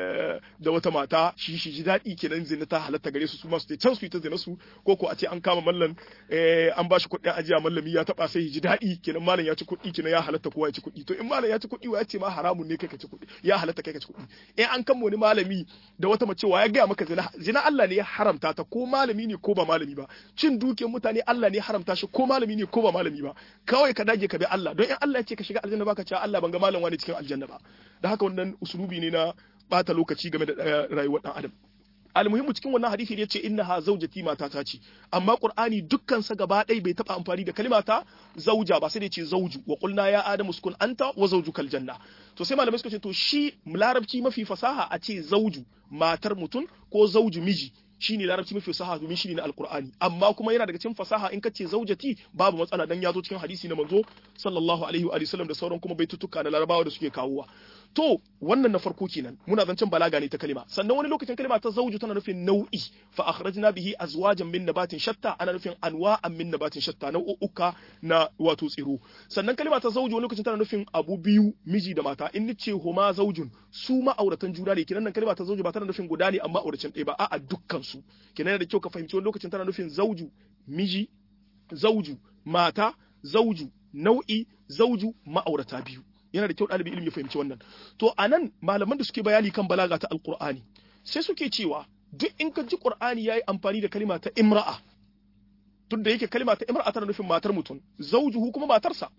da wata mata shi ji dadi kenan zina ta halatta gare su su ma su can su ta zina su ko ko a ce an kama mallan an bashi kuɗin ajiya mallami ya taba sai ji dadi kenan mallan ya ci kuɗi kenan ya halatta kowa ya ci kuɗi to in mallan ya ci kuɗi wa ya ce ma haramun ne kai ka ci kuɗi ya halatta kai ka ci kuɗi in an kama wani malami da wata mace wa ya ga maka zina Allah ne ya haramta ta ko malami ne ko ba malami ba cin dukiyar mutane Allah ne ya haramta shi ko malami ne ko ba malami ba kawai ka dage ka bi Allah don in Allah ya ce ka shiga aljanna baka ce Allah ban ga malam wani cikin aljanna ba da haka wannan usulubi ne na bata lokaci game da rayuwar dan adam almuhimmu cikin wannan hadisi ne yace innaha zawjati matata ce amma qur'ani dukkan sa gaba ɗaya bai taba amfani da kalimata zauja ba sai da yace zauju wa qulna ya adamu uskun anta wa zawjukal janna to sai malamai suka ce to shi larabci mafi fasaha a ce zauju matar mutum ko zauju miji shine larabci mafi fasaha domin shine na alqur'ani amma kuma yana daga cikin fasaha in kace zaujati babu matsala dan yazo cikin hadisi na manzo sallallahu alaihi wa sallam da sauran kuma baitutuka na larabawa da suke kawowa to wannan na farko kenan muna zancen balaga ne ta kalima sannan wani lokacin kalima ta zauju tana nufin nau'i fa akhrajna bihi azwajan min nabatin shatta ana nufin anwa'an min nabatin shatta nau'uka na wato tsiro sannan kalima ta zauju wani lokacin tana nufin abu biyu miji da mata in nace huma zaujun su ma'auratan juna ne kenan nan kalima ta zauju ba tana nufin guda ne amma auracin ɗaya ba a'a dukkan su kenan da kyau ka fahimci wani lokacin tana nufin zauju miji zauju mata zauju nau'i zauju ma'aurata biyu yana da kyau ɗalibi ilimi ya fahimci wannan to anan malaman da suke bayani kan balaga ta alqur'ani sai suke cewa duk in ka ji qur'ani yayi amfani da kalima ta imra'a tun da yake kalima ta imra'a tana nufin matar mutum zawjuhu kuma matarsa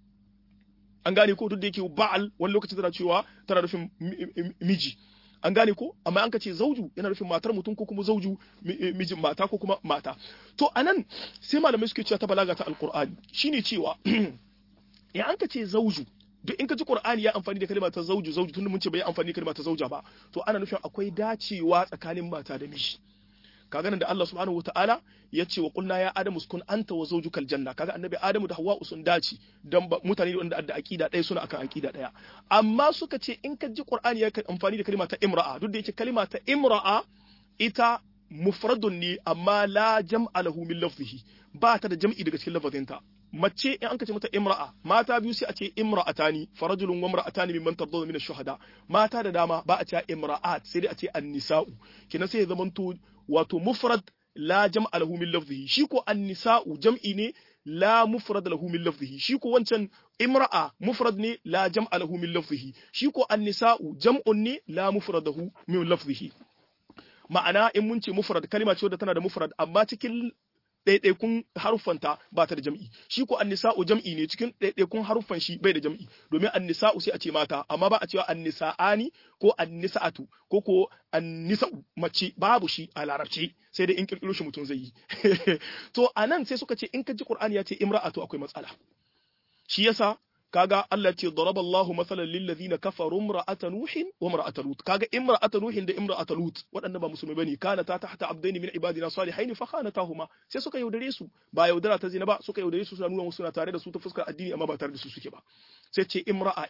an gane ko duk da yake ba'al wani lokaci tana cewa tana nufin miji an gane ko amma an ka ce zauju yana nufin matar mutum ko kuma zauju mijin mata ko kuma mata to anan sai malamai suke cewa ta balaga ta alqur'ani shine cewa ya an ka ce zauju duk in ka ji Qur'ani ya amfani da kalma ta zauju tunda mun ce bai amfani da kalma ta zauja ba to ana nufin akwai dacewa tsakanin mata da miji kaga nan da Allah subhanahu wataala ya ce wa qulna ya adamu uskun anta wa zawjukal janna kaga annabi adamu da hawwa sun dace dan mutane wanda da aqida ɗaya suna akan aqida ɗaya amma suka ce in ka ji Qur'ani ya amfani da kalma ta imra'a duk da yake kalma ta imra'a ita mufradun ne amma la jam'a lahu min lafzihi ba ta da jam'i daga cikin lafazinta mace in an kace mata imra'a mata biyu sai a ce imra'atani farajulun wa imra'atani mimman tardawna min ash-shuhada mata da dama ba a ce imra'at sai dai a ce an-nisa'u kina sai ya zamanto wato mufrad la jam'a lahu min lafzihi shi ko an-nisa'u jam'i ne la mufrad lahu min lafzihi shi ko wancan imra'a mufrad ne la jam'a lahu min lafzihi shi ko an-nisa'u jam'un ne la mufrad lahu min lafzihi ma'ana in mun ce mufrad kalma ce wadda tana da mufrad amma cikin ɗaiɗaikun haruffanta ba ta da jam'i shi ko annisa'u jam'i ne cikin ɗaiɗaikun haruffan shi bai da jam'i domin annisa'u sai a ce mata amma ba a cewa annisa'ani ko annisa'atu ko annisa'u mace babu shi a larabci sai dai in kirkiro shi mutum zai yi to anan sai suka ce in ka ji Qur'ani ya ce imra'atu akwai matsala shi yasa kaga Allah ce daraballahu masalan lil ladina kafaru imra'ata nuhin wa imra'ata lut kaga imra'ata nuhin da imra'ata lut waɗannan ba musulmai bane kana ta tahta abdaini min ibadina salihain fa khanatahuma sai suka yaudare su ba yaudara ta zina ba suka yaudare su suna nuna musu suna tare da su ta fuskar addini amma ba tare da su suke ba sai ce imra'a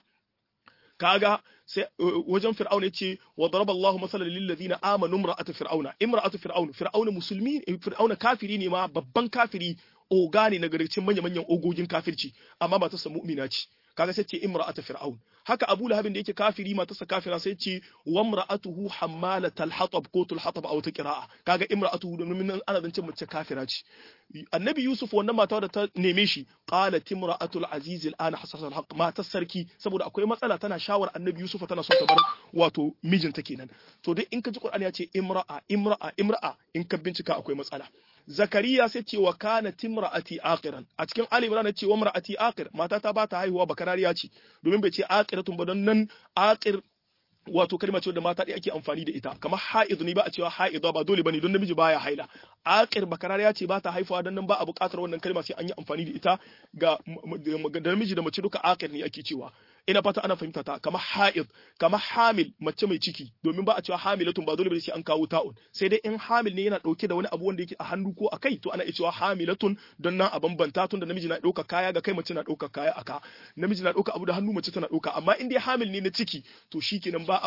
kaga sai wajen fir'auna yace wa daraballahu masalan lil ladina amanu imra'ata fir'auna musulmi fir'auna kafiri ne ma babban kafiri oga ne na garicin manya-manyan ogogin kafirci amma ba ta samu mu'mina ce kaga sai ce imra'atu fir'aun haka Abu Lahabin da yake kafiri matarsa kafira sai ce wa imra'atuhu hammalatal hatab ko tul hatab a wata qira'a kaga imra'atuhu domin ana zance mace kafira ce annabi Yusuf wannan mata da ta neme shi qalat imra'atul aziz al'ana hasasal haqq matar sarki saboda akwai matsala tana shawar annabi Yusuf tana son ta bar wato mijinta kenan to dai in ka ji Qur'ani ya ce imra'a in ka bincika akwai matsala Zakariya sai ce wa kana timra'ati aqiran a cikin Ali Imran ya ce wa mar'ati aqir mata ta ba ta haihuwa bakarariya ce domin bai ce aqiratun ba don nan aqir wato kalma ce da mata ɗaya ake amfani da ita kamar ha'id ne ba a cewa ha'idwa ba dole bane don namiji baya haila aqir bakarariya ce ba ta haifuwa don nan ba a buƙatar wannan kalma sai an yi amfani da ita ga namiji da mace duka aqir ne ake cewa ina fata ana fahimta ta kamar ha'id kamar hamil mace mai ciki domin ba a cewa hamilatun ba dole bane sai an kawo ta'un sai dai in hamil ne yana dauke da wani abu wanda yake a hannu ko a kai to ana iya cewa hamilatun don nan a bambanta tun da namiji na dauka kaya ga kai mace na dauka kaya aka namiji na dauka abu da hannu mace tana dauka amma in dai hamil ne na ciki to shikenan ba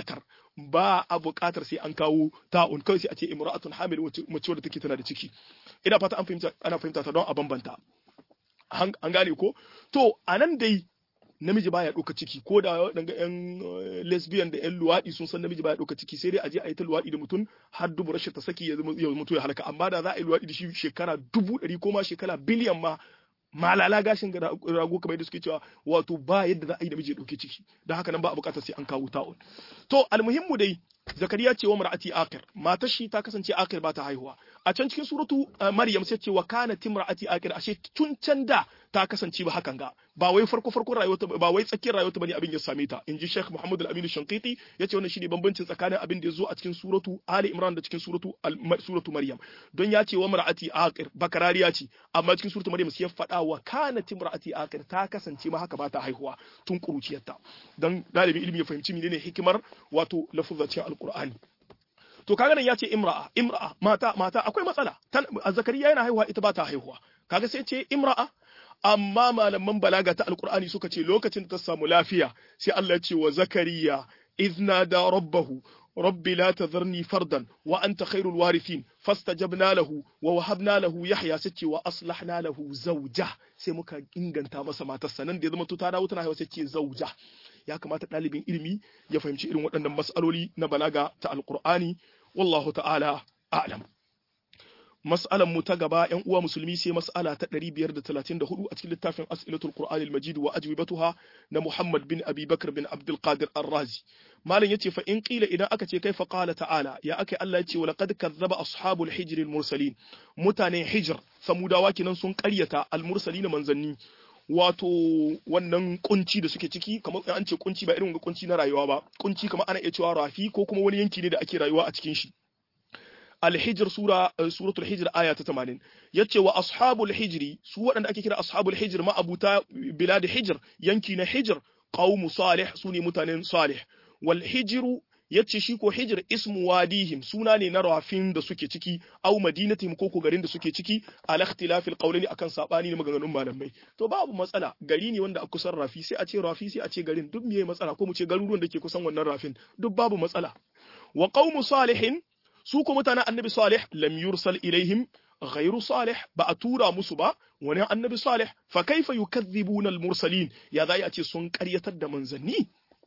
a buƙatar sai an kawo ta'un kawai sai a ce imra'atun hamil mace wadda take tana da ciki ina fata ana fahimta ta don a bambanta an gane ko to anan dai namiji baya ɗauka ciki ko da daga yan lesbian da yan luwaɗi sun san namiji baya ɗauka ciki sai dai a je a yi ta luwaɗi da mutum har dubu rashin ta saki ya mutu ya halaka amma da za a yi luwaɗi da shi shekara 100 ko ma shekara biliyan ma malala gashin rago kamar yadda suke cewa wato ba yadda za a yi da miji ya ɗauke ciki don haka nan ba a buƙatar sai an kawo ta'un to almuhimmu dai Zakariya ce wa mar'ati aqir matar shi ta kasance aqir ba ta haihuwa a can cikin suratu Maryam sai ce wa kana timra'ati aqir ashe tun can da ta kasance ba hakan ga ba wai farko rayuwarta ba wai tsakiyar rayuwarta bane abin ya same ta inji Sheikh Muhammad Al-Amin Shanqiti yace wannan shine bambancin tsakanin abin da yazo a cikin suratu Ali Imran da cikin suratu Maryam don ya ce wa mar'ati aqir bakarariya ce amma cikin suratu Maryam sai ya faɗa wa kana timra'ati aqir ta kasance ma haka ba ta haihuwa tun kuruciyarta dan dalibin ilimi ya fahimci menene hikimar wato lafuzzacin alqur'ani to kaga nan ya ce imra'a mata akwai matsala Zakariya yana haihuwa ita ba ta haihuwa kaga sai ce imra'a amma malaman balaga ta alqur'ani suka ce lokacin da ta samu lafiya sai Allah ya ce wa Zakariya izna da rabbahu rabbi la tadharni fardan wa anta khairul warithin fastajabna lahu wa wahabna lahu yahya sace wa aslahna lahu zawja sai muka inganta masa matarsa nan da ya zama to ta dawo tana haihuwa sai ce zawja ya kamata ɗalibin ilimi ya fahimci irin waɗannan mas'aloli na balaga ta alqur'ani wallahu ta'ala a'lam mas'alan mu ta gaba ƴan uwa musulmi sai mas'ala ta 534 a cikin littafin as'ilatul qur'anil majid wa ajwibatuha na Muhammad bin Abi Bakr bin Abdul Qadir Ar-Razi malam yace fa in qila idan aka ce kai fa qala ta'ala ya akai Allah yace wa laqad kazzaba ashabul hijr al-mursalin mutanen hijr samudawa kinan sun ƙaryata al-mursalin manzanni wato wannan kunci da suke ciki kamar an ce kunci ba irin kunci na rayuwa ba kunci kamar ana iya cewa rafi ko kuma wani yanki ne da ake rayuwa a cikin shi al-hijr suratul hijr aya ta 80 yace wa ashabul hijri su waɗanda ake kira ashabul hijr ma abuta bilad hijr yanki na hijr qaumu salih sune mutanen salih wal hijru yace shi ko hijr ismu wadihim suna ne na rafin da suke ciki au madinatihim ko garin da suke ciki al ikhtilafil qawlani akan sabani ne maganganun malamai to babu matsala gari ne wanda a kusan rafi sai a ce rafi sai a ce garin duk meye matsala ko mu ce garuruwan da ke kusan wannan rafin duk babu matsala wa qaumu salihin su ko mutanen annabi salih lam yursal ilaihim ghairu salih ba a tura musu ba wani annabi salih fa kaifa yukadhibuna al mursalin ya zai a ce sun ƙaryatar da manzanni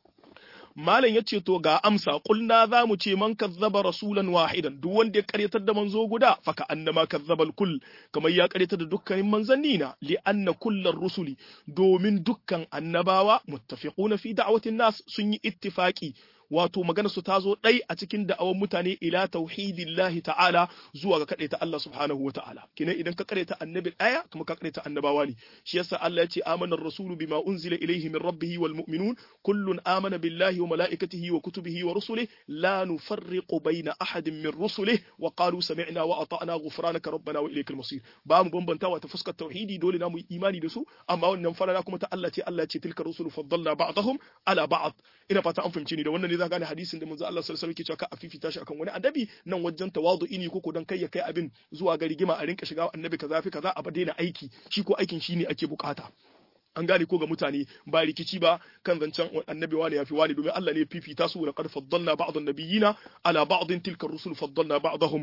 malam yace to ga amsa kulna zamu ce man kazzaba rasulan wahidan duk wanda ya karyatar da manzo guda fa ka annama kazzabal kull kamar ya karyatar da dukkanin manzanni na li anna kullar rusuli domin dukkan annabawa muttafiquna fi da'watin nas sun yi ittifaqi wato magana su tazo dai a cikin da'awan mutane ila tauhidillahi ta'ala zuwa ga kadaita Allah subhanahu wa ta'ala kina idan ka kadaita annabi daya kuma ka kadaita annabawa ne shi yasa Allah ya ce amana ar-rasulu bima unzila ilayhi min rabbih wal mu'minun kullun amana billahi wa malaikatihi wa kutubihi wa rusulihi la nufarriqu bayna ahadin min rusulihi wa qalu sami'na wa ata'na ghufranaka rabbana wa ilaykal masir ba mu bambantawa ta fuskar tauhidi dole na mu imani da su amma wannan farala kuma ta Allah ce tilka rusulu faddalna ba'dahum ala ba'd ina fata an fahimci ni da wannan ne za gane hadisin da manzo Allah sallallahu alaihi wasallam ke cewa ka afifita shi akan wani annabi nan wajen tawadu'i ne koko dan kai ya kai abin zuwa ga rigima a rinka shiga annabi kaza fi kaza a ba daina aiki shi ko aikin shi ne ake bukata an gane ko ga mutane ba rikici ba kan zancen annabi wani yafi wani domin Allah ne fifita su da qad faddalna ba'd an-nabiyina ala ba'd tilka ar-rusul faddalna ba'dahum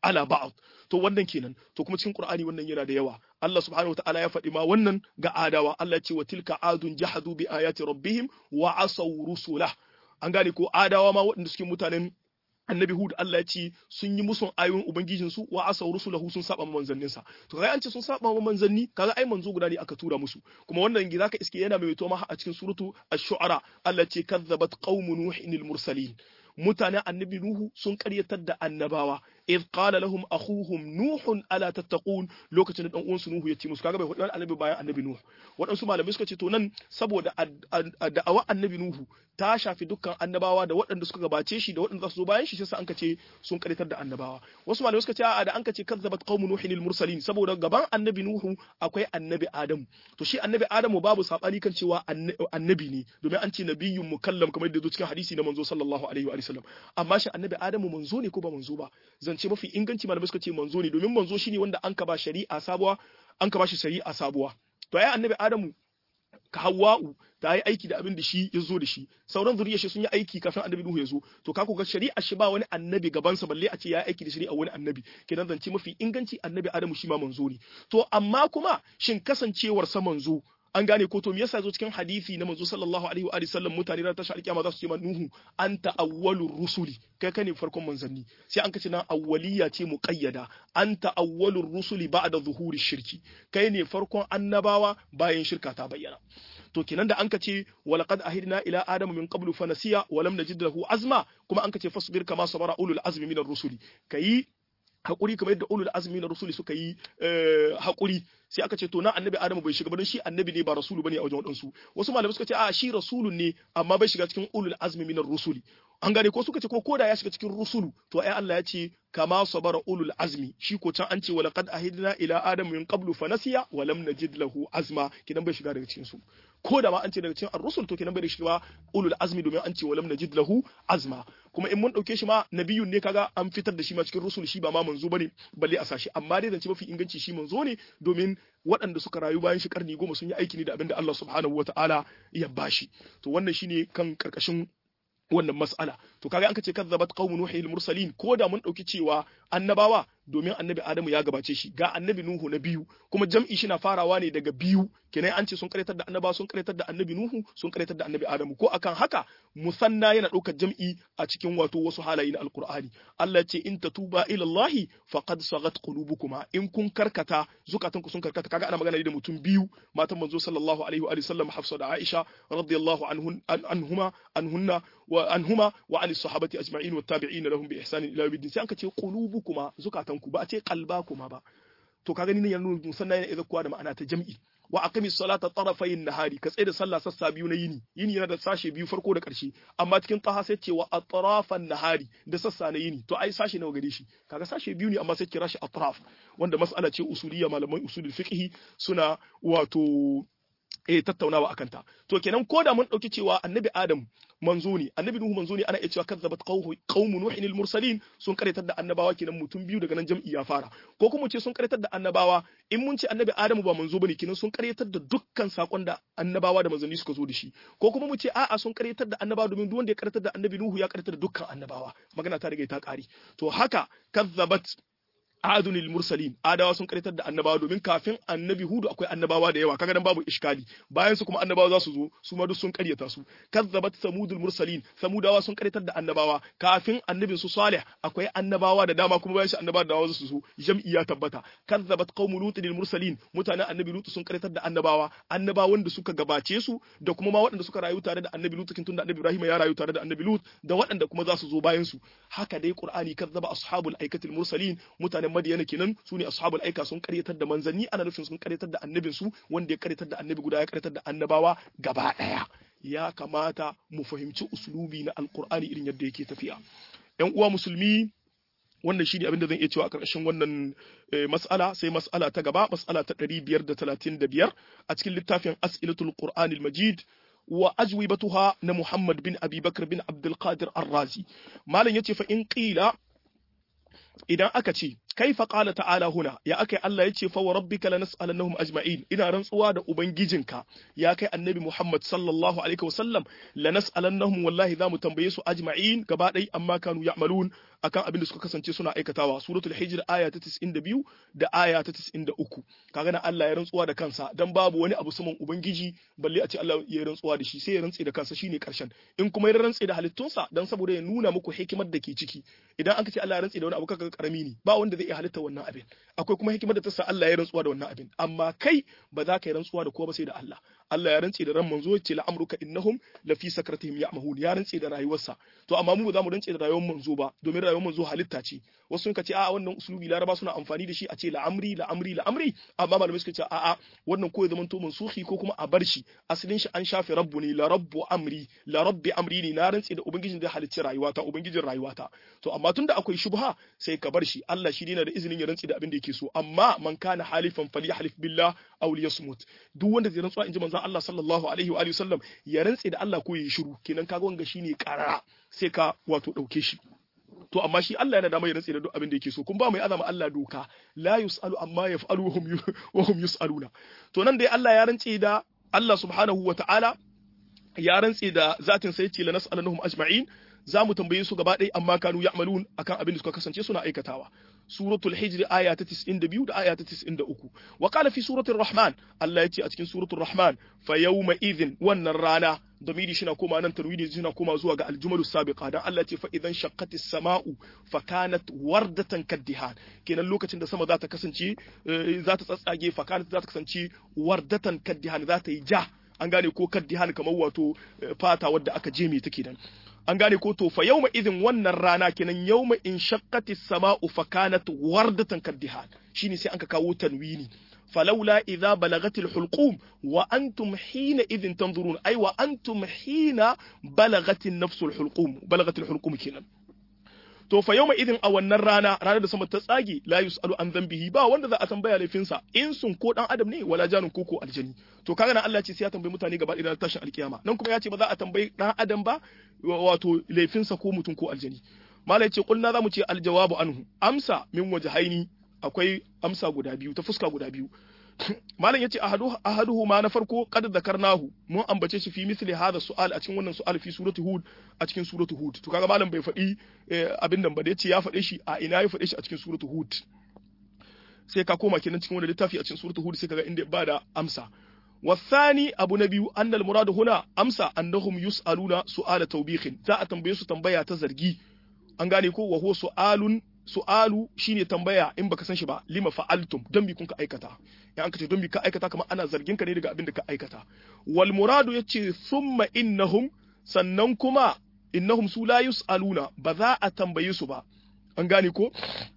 ala ba'd. To wannan kenan, to kuma cikin Qur'ani wannan yana da yawa. Allah subhanahu wataala ya faɗi ma wannan ga adawa, Allah ya ce wa tilka adun jahadu bi ayati rabbihim wa asaw rusulah. An gane ko adawa ma waɗanda suke mutanen annabi Hud, Allah ya ce sun yi musun ayoyin ubangijinsu wa asaw rusulahu, sun saba manzanninsa. To kai an ce sun saba manzanni, kaga ai manzo guda ne aka tura musu. Kuma wannan gida ka iske yana mai ma a cikin suratu ash-shu'ara, Allah ce kazzabat qaumun nuhin al-mursalin. Mutanen annabi Nuhu sun karyatar da annabawa. إذ قال لهم أخوهم نوح ألا تتقون lokacin da dan uwansu Nuhu ya ce musu, kaga bai faɗi annabi bayan annabi Nuhu. Waɗansu malamai suka ce to nan saboda da'awa annabi Nuhu ta shafi dukkan annabawa da waɗanda suka gabace shi da waɗanda za su zo bayan shi, sai an ka ce sun karyatar da annabawa. Wasu malamai suka ce a'a da an ka ce kazzabat qaumu nuhin al-mursalin saboda gaban annabi Nuhu akwai annabi Adamu. To shi annabi Adamu babu sabani kan cewa annabi ne, domin an ce nabiyyun mukallam kamar yadda cikin hadisi na manzo sallallahu alaihi wa sallam. Amma shi annabi Adamu manzo ne ko ba manzo ba? Zance mafi inganci malamai suka ce manzo ne, domin manzo shine wanda an ka ba shari'a sabuwa, an ka ba shi shari'a sabuwa. To ai annabi Adamu ka Hawwa'u ta yi aiki da abin da shi ya zo da shi, sauran zuriyar shi sun yi aiki kafin annabi Nuhu ya zo. To ka ga shari'a shi ba wani annabi gabansa balle a ce ya yi aiki da shari'a wani annabi. Kenan zance mafi inganci annabi Adamu shi ma manzo ne. To amma kuma shin kasancewar sa manzo, an gane ko to me yasa zo cikin hadisi na manzo sallallahu alaihi wa sallam mutane ran tashi alkiyama za su ce ma Nuhu anta awwalur rusuli, kai kane farkon manzanni. Sai an kace nan awwaliya ce muqayyada, anta awwalur rusuli ba'da zuhuri shirki, kai ne farkon annabawa bayan shirka ta bayyana. To kenan da an kace walaqad ahidna ila adama min qablu fanasiya wa lam najid lahu azma, kuma an kace fasbir kama sabara ulul azmi minar rusuli, kai hakuri kamar yadda ulul azmi na rusuli suka yi hakuri. Sai aka ce to na annabi Adamu bai shiga ba don shi annabi ne ba rasulu bane a wajen wadansu. Wasu malamai suka ce a shi rasulun ne amma bai shiga cikin ulul azmi minar rusuli. An gane ko suka ce ko koda ya shiga cikin rusulu to ai Allah ya ce kama sabara ulul azmi, shi ko can an ce walaqad ahidna ila adamu min qablu fanasiya wa lam najid lahu azma, kidan bai shiga daga cikin su. Ko da ma an ce daga cikin ar-rusul to kidan bai shiga ulul azmi domin an ce wa lam najid lahu azma. Kuma in mun dauke shi ma nabiyun ne, kaga an fitar da shi ma cikin rusul, shi ba ma manzo bane balle a sashi. Amma dai zance mafi inganci shi manzo ne, domin waɗanda suka rayu bayan shi karni 10 sun yi aiki ne da abin da Allah subhanahu wata'ala ya bashi. To wannan shine kan karkashin wannan mas'ala. To kaga an kace kazzabat qaumun nuhil mursalin, ko da mun dauki cewa annabawa, domin annabi Adamu ya gabace shi, ga annabi Nuhu na biyu, kuma jam'i shi na farawa ne daga biyu, kenan an ce sun karyatar da annabawa, sun karyatar da annabi Nuhu, sun karyatar da annabi Adamu. Ko akan haka musanna yana daukar jam'i a cikin wato wasu halaye na alqur'ani. Allah ce in tatuba ila Allah faqad sagat qulubukuma, in kun karkata zukatanku sun karkata. Kaga ana magana da mutum biyu, matan manzo sallallahu alaihi wa sallam, Hafsa da Aisha radiyallahu anhuma wa anis sahabati ajma'in wa tabi'in lahum bi ihsan ila yawmiddin. Sai an ce qulubukuma, zukatanku, ba a ce qalbakuma ba. To kaga ni ne yana musanna yana izakuwa da ma'ana ta jam'i. Wa aqimis salata tarafayn nahari, ka tsaye da sallah sassa biyu na yini. Yini yana da sashe biyu, farko da ƙarshe, amma cikin taha sai ce wa atrafan nahari, da sassa na yini. To ai sashe nawa gare shi? Kaga sashe biyu ne amma sai kira shi atraf, wanda mas'ala ce usuliyya, malaman usulul fiqh suna wato tattaunawa akan ta. To kenan ko da mun dauki cewa annabi Adam manzo ne, annabi Nuhu manzo ne, ana iya cewa kazzabat qaumu nuhin al-mursalin, sun karyatar da annabawa, kenan mutum biyu daga nan jam'i ya fara. Ko kuma ce sun karyatar da annabawa, in mun ce annabi Adamu ba manzo bane, kenan sun karyatar da dukkan sakon da annabawa da manzanni suka zo da shi. Ko kuma mu ce a'a sun karyatar da annabawa, domin duk wanda ya karyatar da annabi Nuhu ya karyatar da dukkan annabawa. Magana ta riga ta kare. To haka kazzabat adunil mursalin, adawa sun karyatar da annabawa, domin kafin annabi Hudu akwai annabawa da yawa, kaga nan babu iskali. Bayan su kuma annabawa za su zo, su ma duk sun karyata su. Kazzabat samudul mursalin, samudawa sun karyatar da annabawa. Kafin annabin su Salih akwai annabawa da dama, kuma bayan shi annabawa da dama za su zo. Jam'i ya tabbata. Kazzabat qaumu lutil mursalin, mutanen annabi Lutu sun karyatar da annabawa, annabawan da suka gabace su da kuma ma waɗanda suka rayu tare da annabi Lutu, tun da annabi Ibrahim ya rayu tare da annabi Lut, da waɗanda kuma za su zo bayan su. Haka dai Qur'ani kazzaba ashabul aikatil mursalin, mutanen Madiyana kenan su ne ashabul aika, sun karyatar da manzanni, ana nufin sun karyatar da annabin su, wanda ya karyatar da annabi guda ya karyatar da annabawa gaba daya. Ya kamata mu fahimci uslubi na alqur'ani irin yadda yake tafiya. Yan uwa musulmi, wannan shine abin da zan iya cewa a ƙarshen wannan mas'ala. Sai mas'ala ta gaba, mas'ala ta 535 a cikin littafin As'ilatul Qur'anil Majid wa ajwibatuha na Muhammad bin Abi Bakr bin Abdul Qadir Ar-Razi. Malam yace fa in qila, idan aka ce kaifa qala ta'ala huna ya akai Allah yace fa wa rabbika lanas'alannahum ajma'in ina rantsuwa da ubangijinka ya kai annabi Muhammad sallallahu alaihi wasallam lanas'alannahum wallahi zamu tambaye su ajma'in gaba dai amma kanu ya'malun akan abin da suka kasance suna aikatawa suratul hijr aya ta 92 da aya ta 93 kaga na Allah ya rantsuwa da kansa dan babu wani abu saman ubangiji balle a ce Allah ya rantsuwa da shi sai ya rantse da kansa shine karshen in kuma ya rantse da halittunsa dan saboda ya nuna muku hikimar da ke ciki idan aka ce Allah ya rantse da wani abu kaga karami ne ba wanda zai iya halitta wannan abin akwai kuma hikimar da ta sa Allah ya rantsuwa da wannan abin amma kai ba za ka yi rantsuwa da kowa ba sai da Allah Allah ya rantse da ran manzo ce la amruka innahum la fi sakratihim ya'mahun ya rantse da rayuwarsa to amma mu ba za mu rantse da rayuwar manzo ba domin rayuwar manzo halitta ce wasu sun ce a wannan usulubi laraba suna amfani da shi a ce la amri amma malamai suka ce a wannan ko ya zama to mansuhi ko kuma a bar shi asalin shi an shafe rabbu ne la rabbu amri la rabbi amri ne na rantse da ubangijin da halicci rayuwata ubangijin rayuwata to amma tunda akwai shubha sai ka bar shi Allah shi yana da izinin ya rantse da abin da yake so amma man kana halifan falyahlif billah aw liyasmut duk wanda zai rantsuwa inji manzon Allah sallallahu alaihi wa alihi wasallam ya rantse da Allah ko ya shiru kenan kaga wanga shine karara sai ka wato dauke shi to amma shi Allah yana da mai rantsi da duk abin da yake so kun ba mai azama Allah doka la yusalu amma yaf'alu wa hum yusaluna to nan dai Allah ya rantsi da Allah subhanahu wa ta'ala ya rantsi da zatin sa yace la nas'aluhum ajma'in za mu tambaye su gaba ɗaya amma kanu ya'malun akan abin da suka kasance suna aikatawa suratul hijr aya ta 92 da aya ta 93 wa qala fi suratul rahman Allah yace a cikin suratul rahman fa yawma idhin wannan rana damiri shi na koma nan tarwidi shi na koma zuwa ga aljumalu sabiqa dan Allah ce fa idan shaqqatis sama'u fa kanat wardatan kaddihan kenan lokacin da sama za ta kasance za ta tsatsage fa kanat za ta kasance wardatan kaddihan za ta yi ja an gane ko kaddihan kamar wato fata wadda aka jeme take dan an gane ko to fa yawma idhin wannan rana kenan yawma in shaqqatis sama'u fa kanat wardatan kaddihan shine sai anka kawo tanwini فلولا إذا بلغت الحلقوم وأنتم حينئذ تنظرون أي وأنتم حين بلغت النفس الحلقوم بلغت الحلقوم كنا to fa yawma idin a wannan rana da sama ta tsage la yusalu an dhanbihi ba wanda za a tambaya laifinsa in sun ko dan adam ne wala janun ko aljani to kaga nan Allah ce sai ya tambayi mutane gaba ɗaya tashin alkiyama nan kuma ya ce ba za a tambayi dan adam ba wato laifinsa ko mutum ko aljani malai ce kulna zamu ce aljawabu anhu amsa min wajhaini akwai amsa guda biyu ta fuska guda biyu malam yace ahaduhu ma na farko qad zakarnahu mun ambace shi fi misli hada su'al a cikin wannan su'al fi surati hud a cikin surati hud to kaga malam bai faɗi abin nan ba da yace ya faɗe shi a ina ya faɗe shi a cikin surati hud sai ka koma kenan cikin wannan littafi a cikin surati hud sai kaga inda ba da amsa والثاني أبو نبي أن المراد هنا أمسى أنهم يسألون سؤال توبيخ za a tambaye su tambaya ta zargi an gane ko wa huwa su'alu shine tambaya in baka san shi ba lima fa'altum dan bi kun ka aikata in an ka ce dan bi ka aikata kamar ana zargin ka ne daga abin da ka aikata wal muradu yace thumma innahum sannan kuma innahum su la yus'aluna ba za a tambaye su ba an gane ko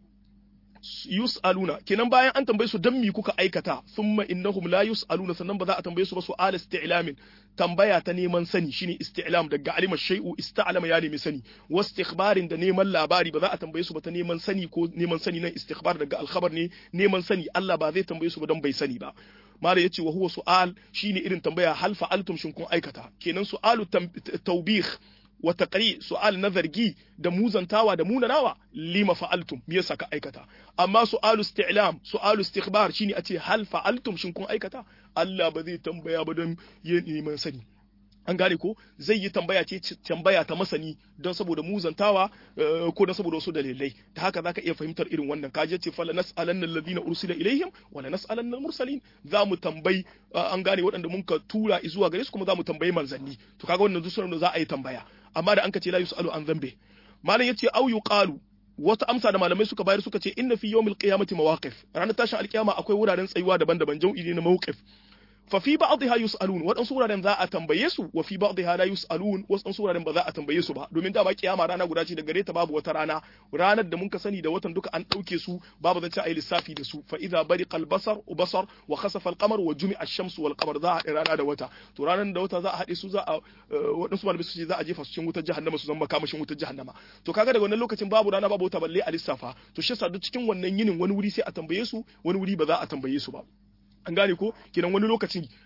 yus'aluna kenan bayan an tambaye su dan mi kuka aikata thumma innahum la yus'aluna sannan ba za a tambaye su ba su'al isti'lamin tambaya ta neman sani shine isti'lam daga alima shay'u ista'lama ya nemi sani wastikhbarin da neman labari ba za a tambaye su ba ta neman sani ko neman sani nan istikhbar daga alkhabar ne neman sani Allah ba zai tambaye su ba dan bai sani ba mala yace wa huwa su'al shine irin tambaya hal fa'altum shin kun aikata kenan su'alu tawbih wa taqri su'al na zargi da muzantawa da munanawa lima fa'altum me yasa ka aikata amma su'alu isti'lam su'alu istikhbar shine a ce hal fa'altum shin kun aikata Allah ba zai tambaya ba don yin neman sani an gane ko zai yi tambaya ta masani don saboda muzantawa ko don saboda wasu dalilai ta haka zaka iya fahimtar irin wannan kaje ce fala nas'alanna alladhina ursila ilaihim wala nas'alanna al-mursalin za mu tambayi an gane waɗanda mun ka tura zuwa gare su kuma za mu tambayi manzanni to kaga wannan duk za a yi tambaya amma da an ka ce la yusalu an zambe malam yace au yuqalu wata amsa da malamai suka bayar suka ce inna fi yawmil qiyamati mawaqif ranar tashin alkiyama akwai wuraren tsayuwa daban-daban jam'i ne na mawqif fa fi ba'dha yus'alun waɗansu wuraren za a tambaye su wa fi ba'dha la yus'alun waɗansu wuraren ba za a tambaye su ba domin dama kiyama rana guda ce da gare ta babu wata ranar da mun ka sani da watan duka an dauke su babu zance ayi lissafi da su fa idza bariqa al-basar wa khasafa al-qamar wa jumi'a ash-shamsu wal qamar za a haɗe rana da wata to ranar da wata za a haɗe su za a waɗansu malamai su ce za a jefa su cikin wutar jahannama su zama kamashin wutar jahannama to kaga daga wannan lokacin babu rana babu wata balle a lissafa to shi yasa duk cikin wannan yinin wani wuri sai a tambaye su wani wuri ba za a tambaye su ba an gane ko kidan wani lokacin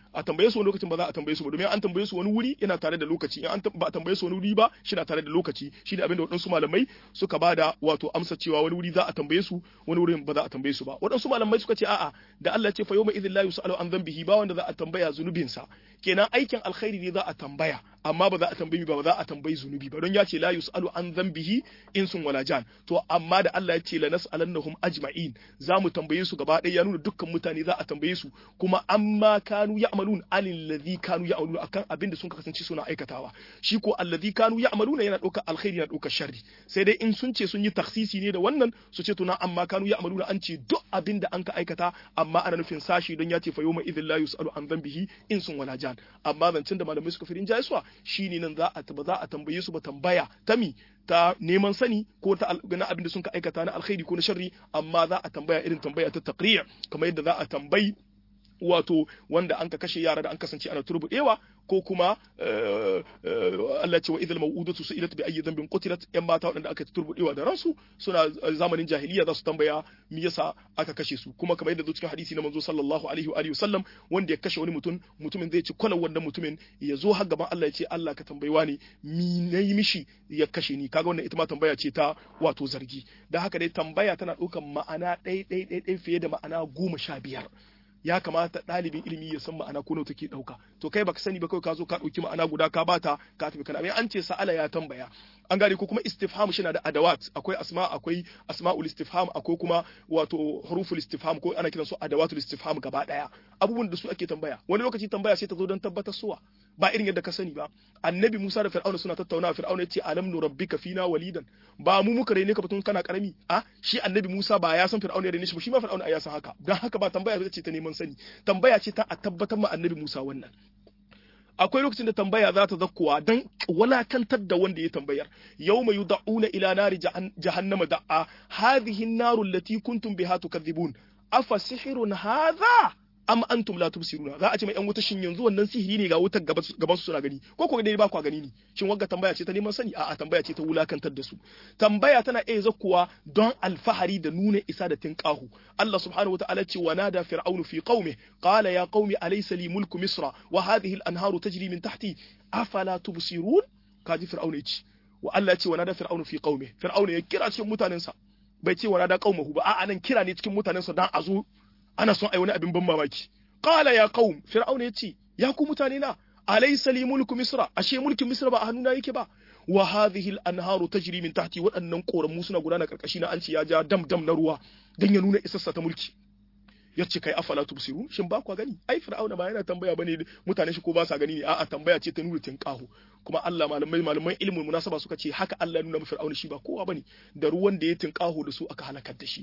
a tambaye su wani lokacin ba za a tambaye su ba domin an tambaye su wani wuri yana tare da lokaci in an ba a tambaye su wani wuri ba shi na tare da lokaci shi ne abinda waɗansu malamai suka bada wato amsa cewa wani wuri za a tambaye su wani wurin ba za a tambaye su ba waɗansu malamai suka ce a'a da Allah ce fa yawma idhil la yusalu an dhanbihi ba wanda za a tambaya zunubinsa kenan aikin alkhairi ne za a tambaya amma ba za a tambayi ba za a tambayi zunubi ba don ya ce la yusalu an dhanbihi insun wala jan to amma da Allah ya ce la nas'alannahum ajma'in za mu tambaye su gaba ɗaya ya nuna dukkan mutane za a tambaye su kuma amma kanu ya'malun anil ladhi kanu ya'malun akan abin da sun kasance suna aikatawa shi ko alladhi kanu ya'maluna yana ɗaukar alkhairi yana ɗaukar sharri sai dai in sun ce sun yi taksisi ne da wannan su ce to na amma kanu ya'maluna an ce duk abin da an ka aikata amma ana nufin sashi don ya ce fa yawma idhil la yusalu an dhanbihi insun wala jan amma zancin da malamai suka firin jayiswa shine nan za a tambaye su ba tambaya tami ta neman sani ko ta na abin da sun ka aikata na alkhairi ko na sharri amma za a tambaya irin tambaya ta taqriya kamar yadda za a tambayi wato wanda an ka kashe yara da an kasance ana turbudewa ko kuma Allah ce wa idhal maw'udatu su'ilat bi ayyi dhanbin qutilat yan mata wadanda aka turbudewa da ransu suna zamanin jahiliya za su tambaya me yasa aka kashe su kuma kamar yadda zo cikin hadisi na manzo sallallahu alaihi wa alihi wasallam wanda ya kashe wani mutumin zai ci kwalan wannan mutumin ya zo har gaban Allah ya ce Allah ka tambayewa ne mi nayi mishi ya kashe ni kaga wannan ita ma tambaya ce ta wato zargi dan haka dai tambaya tana ɗaukar ma'ana ɗai fiye da ma'ana 15 ya kamata ɗalibin ilimi ya san ma'ana ko nawa take ɗauka to kai baka sani ba kai ka zo ka ɗauki ma'ana guda ka bata ka tafi kana an ce sa'ala ya tambaya an gane ko kuma istifham shi na da adawat akwai asma'ul istifham akwai kuma wato huruful istifham ko ana kiransu adawatul istifham gaba daya abubuwan da su ake tambaya wani lokaci tambaya sai ta zo don tabbatar suwa ba irin yadda ka sani ba annabi Musa da Fir'auna suna tattaunawa Fir'auna ya ce alam nurabbika fina walidan ba mu muka rene ka batun kana karami shi annabi Musa ba ya san Fir'auna ya rene shi ba shi ma Fir'auna ya san haka dan haka ba tambaya ce ta neman sani tambaya ce ta a tabbatar ma annabi Musa wannan akwai lokacin da tambaya za ta zakkuwa don walakantar da wanda ya tambayar yau mai yuda'una ila nari jahannama da'a hadhihi an-naru allati kuntum biha tukadhibun afa sihrun hadha am antum la tubsiruna za a ce mai yan wuta shin yanzu wannan sihiri ne ga wutar gaban su suna gani ko ko dai ba ku gani ne shin wagga tambaya ce ta neman sani a'a tambaya ce ta wulakantar da su tambaya tana iya zakkuwa don alfahari da nuna isa da tinqahu Allah subhanahu wataala ce wa nada fir'aunu fi qaumi qala ya qaumi alaysa li mulku misra wa hadhihi al-anharu tajri min tahti afala tubsirun kaji fir'aunu ya ce wa Allah ya ce wa nada fir'aunu fi qaumi fir'aunu ya kira cikin mutanensa bai ce wa nada qaumahu ba a'a nan kira ne cikin mutanensa dan a zo ana son ai wani abin ban mamaki qala ya qaum fir'auna yace ya ku mutane na alaysa li mulku misra ashe mulkin misra ba a hannuna yake ba wa hadhihi al-anharu tajri min tahti wadannan koramu suna gudana karkashi na an ci ya ja dam na ruwa dan ya nuna isassa ta mulki yace kai afala tubsiru shin ba ku gani ai fir'auna ba yana tambaya bane mutane shi ko ba sa gani ne a'a tambaya ce ta nuna tinqahu kuma Allah malaman ilmin munasaba suka ce haka Allah ya nuna fir'auna shi ba kowa bane da ruwan da ya tinqahu da su aka halakar da shi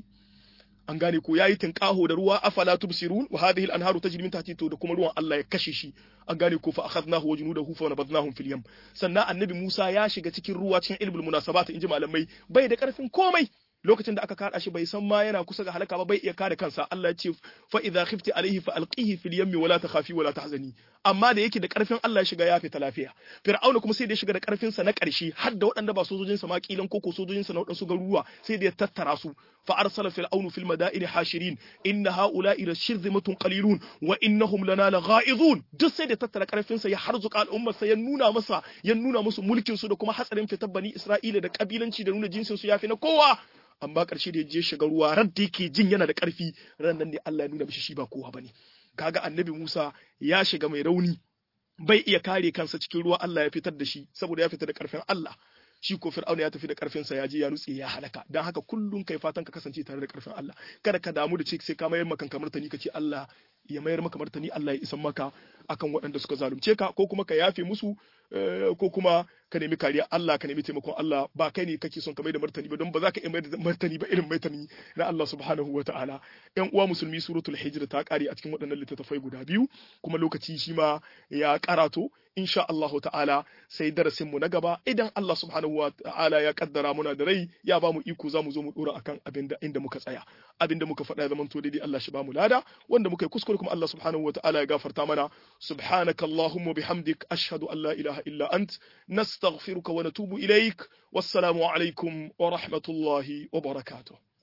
an gane ko yayi tinqaho da ruwa afala tubsirun wa hadhihi al-anharu tajri min tahti to da kuma ruwan Allah ya kashe shi an gane ko fa akhadnahu wa junudahu fa nabadnahum fil yam sannan annabi Musa ya shiga cikin ruwa cikin ilmul munasabat inji malamai bai da karfin komai lokacin da aka kada shi bai san ma yana kusa ga halaka ba bai iya kare kansa Allah ya ce fa idza khifti alayhi fa alqihi fil yam wa la takhafi wa la tahzani amma da yake da karfin Allah ya shiga ya fita lafiya fir'auna kuma sai da ya shiga da karfin sa na karshe har da waɗanda ba sojojin sa ma kilan koko sojojin sa na waɗansu garuruwa sai da ya tattara su fa arsala fir'aunu fil madaini hashirin inna haula'i lashirzimatun qalilun wa innahum lana lagha'izun duk sai da tattara karfin sa ya harzuka al'ummar sa ya nuna musu mulkin su da kuma hatsarin fitar bani Isra'ila da kabilanci da nuna jinsin su yafi na kowa amma ƙarshe da ya je shiga ruwa ran da yake jin yana da ƙarfi ran nan ne Allah ya nuna mishi shi ba kowa bane kaga annabi Musa ya shiga mai rauni bai iya kare kansa cikin ruwa Allah ya fitar da shi saboda ya fita da ƙarfin Allah shi ko Fir'auna ya tafi da ƙarfin sa ya je ya nutse ya halaka dan haka kullun kai fatan ka kasance tare da ƙarfin Allah kada ka damu da ce sai ka mayar maka kamar tani kace Allah ya mayar maka martani Allah ya isan maka akan waɗanda suka zalunce ka ko kuma ka yafe musu ko kuma ka nemi kariya Allah ka nemi taimakon Allah ba kai ne kake son ka mai da martani ba don ba za ka iya mai da martani ba irin martani na Allah subhanahu wa ta'ala ƴan uwa musulmi suratul hijr ta kare a cikin waɗannan littattafai guda biyu kuma lokaci shi ma ya karato insha Allah ta'ala sai darasin mu na gaba idan Allah subhanahu wa ta'ala ya kaddara muna da rai ya ba mu iko za mu zo mu dora akan abinda inda muka tsaya abinda muka faɗa ya zama to daidai Allah shi ba mu lada wanda muka yi kuskure kuma Allah subhanahu wa ta'ala ya gafarta mana subhanakallahumma bihamdik ashhadu an la ilaha illa ant nastaghfiruka wa natubu ilaik wassalamu alaikum wa rahmatullahi wa barakatuh